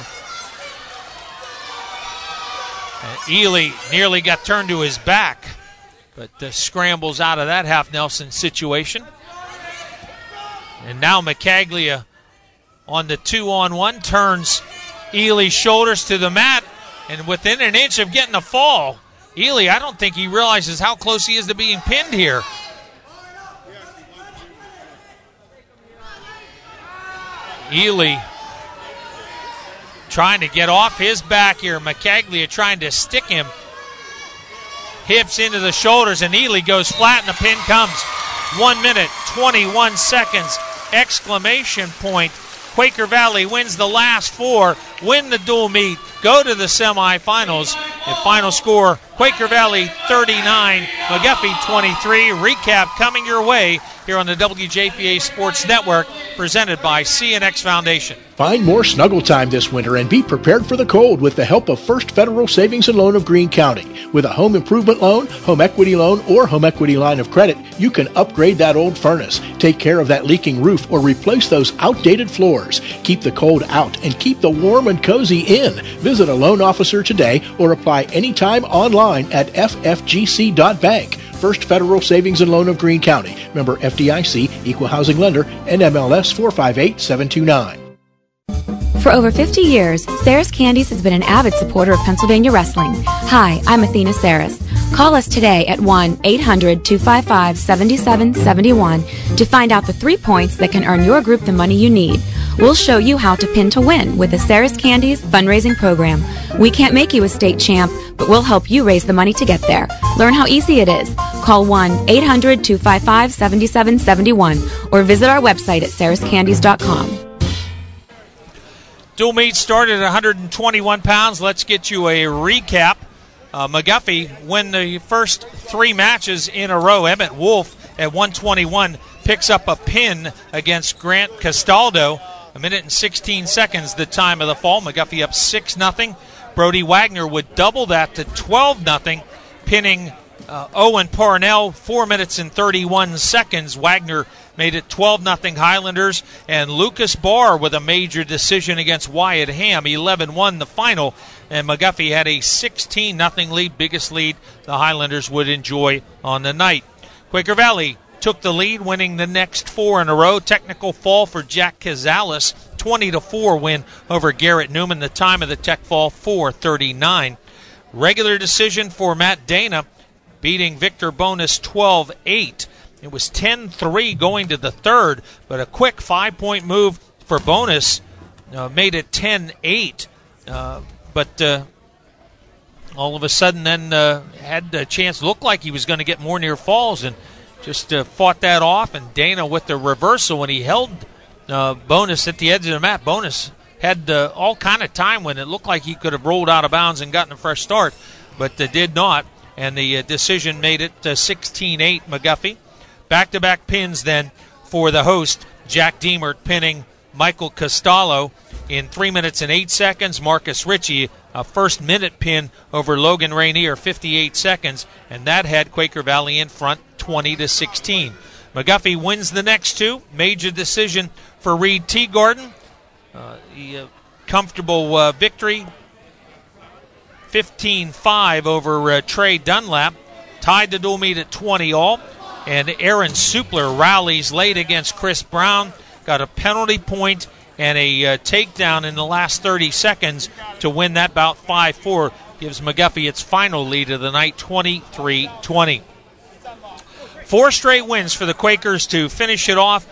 [SPEAKER 2] And Ely nearly got turned to his back, but uh, scrambles out of that half Nelson situation. And now Macaglia on the two-on-one turns Ely's shoulders to the mat, and within an inch of getting a fall. Ely, I don't think he realizes how close he is to being pinned here. Ely trying to get off his back here. Macaglia trying to stick him. Hips into the shoulders, and Ely goes flat, and the pin comes. One minute, twenty-one seconds. Exclamation point. Quaker Valley wins the last four, win the dual meet, go to the semifinals. The final score, Quaker Valley thirty-nine, McGuffey twenty-three. Recap coming your way here on the W J P A Sports Network, presented by C N X Foundation.
[SPEAKER 5] Find more snuggle time this winter and be prepared for the cold with the help of First Federal Savings and Loan of Greene County. With a home improvement loan, home equity loan, or home equity line of credit, you can upgrade that old furnace, take care of that leaking roof, or replace those outdated floors. Keep the cold out and keep the warm and cozy in. Visit a loan officer today or apply anytime online at f f g c dot bank. First Federal Savings and Loan of Greene County. Member F D I C, Equal Housing Lender, N M L S four five eight seven two nine.
[SPEAKER 10] For over fifty years, Sarah's Candies has been an avid supporter of Pennsylvania wrestling. Hi, I'm Athena Saris. Call us today at one eight hundred two five five seven seven seven one to find out the three points that can earn your group the money you need. We'll show you how to pin to win with the Sarah's Candies fundraising program. We can't make you a state champ, but we'll help you raise the money to get there. Learn how easy it is. Call one eight hundred two five five seven seven seven one or visit our website at saras candies dot com.
[SPEAKER 2] Dual meet started at one hundred twenty-one pounds. Let's get you a recap. Uh, McGuffey win the first three matches in a row. Emmett Wolf at one twenty-one picks up a pin against Grant Castaldo. A minute and sixteen seconds the time of the fall. McGuffey up six nothing. Brody Wagner would double that to twelve nothing, pinning uh, Owen Parnell four minutes and thirty-one seconds. Wagner made it twelve nothing Highlanders, and Lucas Barr with a major decision against Wyatt Ham. eleven one the final, and McGuffey had a sixteen nothing lead, biggest lead the Highlanders would enjoy on the night. Quaker Valley took the lead, winning the next four in a row. Technical fall for Jack Cazales, twenty to four win over Garrett Newman. The time of the tech fall, four thirty-nine. Regular decision for Matt Dana, beating Victor Bonus twelve eight. It was ten three going to the third, but a quick five-point move for Bonus uh, made it ten eight. Uh, but uh, all of a sudden then uh, had a chance, looked like he was going to get more near falls, and just uh, fought that off. And Dana with the reversal when he held uh, Bonus at the edge of the mat. Bonus had uh, all kind of time when it looked like he could have rolled out of bounds and gotten a fresh start, but uh, did not. And the uh, decision made it uh, sixteen eight McGuffey. Back-to-back pins then for the host, Jack Diemert pinning Michael Castallo in three minutes and eight seconds. Marcus Ritchie, a first-minute pin over Logan Rainier, fifty-eight seconds, and that had Quaker Valley in front, twenty to sixteen. McGuffey wins the next two. Major decision for Reed Teagarden. Uh, the uh, comfortable uh, victory, fifteen five over uh, Trey Dunlap. Tied the dual meet at twenty all. And Aaron Supler rallies late against Chris Brown. Got a penalty point and a uh, takedown in the last thirty seconds to win that bout five four. Gives McGuffey its final lead of the night, twenty-three twenty. Four straight wins for the Quakers to finish it off.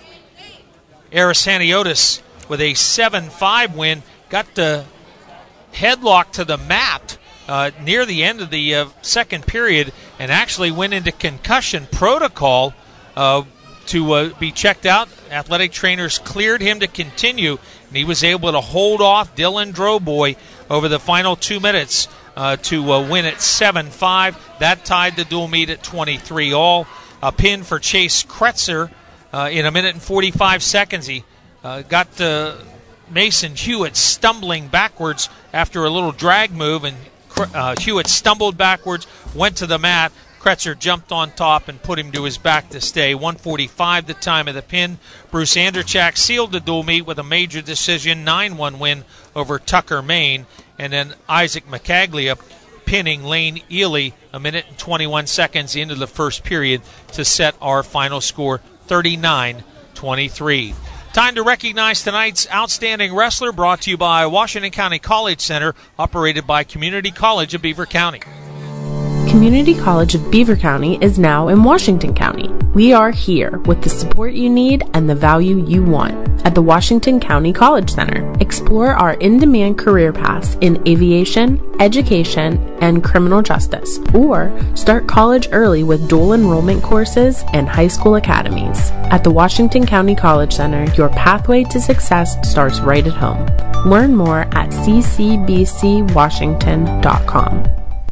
[SPEAKER 2] Arisaniotis with a seven five win. Got the headlock to the mat Uh, near the end of the uh, second period, and actually went into concussion protocol uh, to uh, be checked out. Athletic trainers cleared him to continue, and he was able to hold off Dylan Droboy over the final two minutes uh, to uh, win at seven five. That tied the dual meet at twenty-three all. A pin for Chase Kretzer uh, in a minute and forty-five seconds. He uh, got uh, Mason Hewitt stumbling backwards after a little drag move, and Uh, Hewitt stumbled backwards, went to the mat. Kretzer jumped on top and put him to his back to stay. one forty-five the time of the pin. Bruce Anderchak sealed the dual meet with a major decision, nine one win over Tucker, Maine. And then Isaac Macaglia pinning Lane Ely a minute and twenty-one seconds into the first period to set our final score, thirty-nine twenty-three. Time to recognize tonight's outstanding wrestler, brought to you by Washington County College Center, operated by Community College of Beaver County.
[SPEAKER 3] Community College of Beaver County is now in Washington County. We are here with the support you need and the value you want. At the Washington County College Center, explore our in-demand career paths in aviation, education, and criminal justice, or start college early with dual enrollment courses and high school academies. At the Washington County College Center, your pathway to success starts right at home. Learn more at c c b c washington dot com.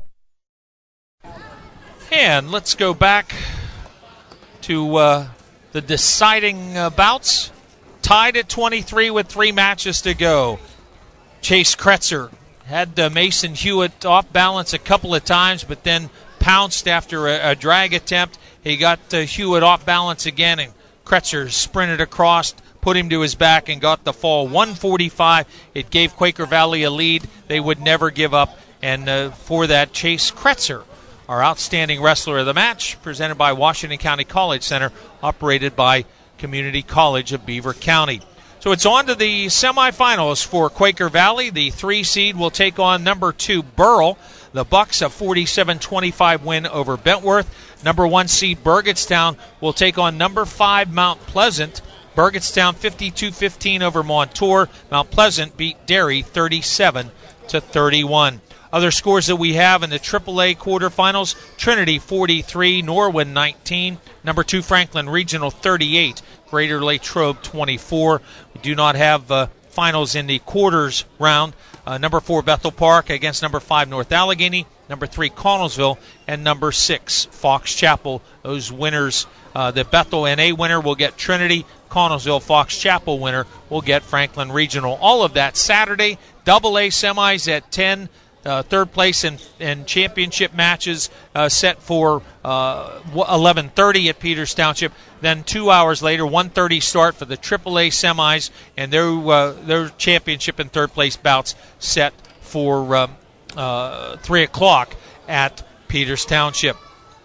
[SPEAKER 2] And let's go back to uh, the deciding uh, bouts. Tied at twenty-three with three matches to go. Chase Kretzer had uh, Mason Hewitt off balance a couple of times, but then pounced after a, a drag attempt. He got uh, Hewitt off balance again, and Kretzer sprinted across, put him to his back, and got the fall. one forty-five. It gave Quaker Valley a lead. They would never give up. And uh, for that, Chase Kretzer, our outstanding wrestler of the match, presented by Washington County College Center, operated by Community College of Beaver County. So it's on to the semifinals for Quaker Valley. The three seed will take on number two Burrell. The Bucks, a forty-seven twenty-five win over Bentworth. Number one seed Burgettstown will take on number five Mount Pleasant. Burgettstown fifty-two fifteen over Montour. Mount Pleasant beat Derry thirty-seven to thirty-one. Other scores that we have in the triple A quarterfinals: Trinity forty-three, Norwin nineteen, number two Franklin Regional thirty-eight, Greater Latrobe twenty-four. We do not have uh, finals in the quarters round. Uh, number four Bethel Park against number five North Allegheny, number three Connellsville, and number six Fox Chapel. Those winners, uh, the Bethel N A winner will get Trinity, Connellsville Fox Chapel winner will get Franklin Regional. All of that Saturday. Double A semis at ten. Uh, third place in, in championship matches uh, set for uh, eleven thirty at Peters Township. Then two hours later, one thirty start for the triple A semis, and their uh, their championship and third place bouts set for um, uh, three o'clock at Peters Township.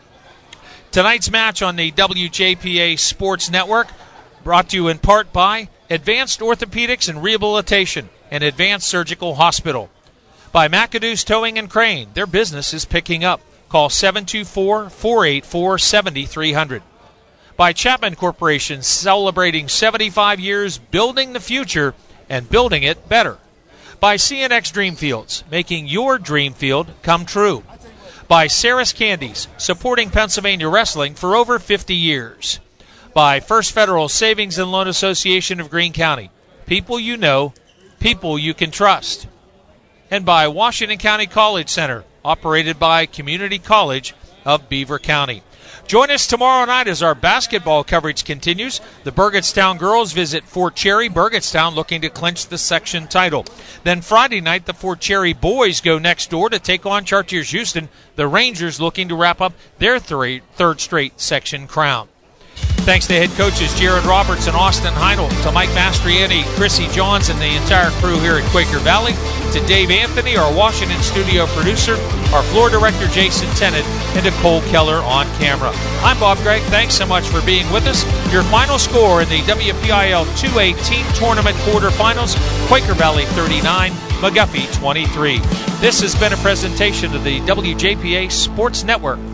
[SPEAKER 2] Tonight's match on the W J P A Sports Network, brought to you in part by Advanced Orthopedics and Rehabilitation and Advanced Surgical Hospital. By McAdoo's Towing and Crane, their business is picking up. Call seven two four, four eight four, seven three zero zero. By Chapman Corporation, celebrating seventy-five years building the future and building it better. By C N X Dreamfields, making your dream field come true. By Saris Candies, supporting Pennsylvania wrestling for over fifty years. By First Federal Savings and Loan Association of Greene County, people you know, people you can trust. And by Washington County College Center, operated by Community College of Beaver County. Join us tomorrow night as our basketball coverage continues. The Burgettstown girls visit Fort Cherry. Burgettstown looking to clinch the section title. Then Friday night, the Fort Cherry boys go next door to take on Chartiers Houston. The Rangers looking to wrap up their three, third straight section crown. Thanks to head coaches Jared Roberts and Austin Heinel, to Mike Mastriani, Chrissy Johns, and the entire crew here at Quaker Valley, to Dave Anthony, our Washington studio producer, our floor director Jason Tennant, and to Cole Keller on camera. I'm Bob Gregg. Thanks so much for being with us. Your final score in the W P I L two A team tournament quarterfinals: Quaker Valley thirty-nine, McGuffey twenty-three. This has been a presentation of the W J P A Sports Network.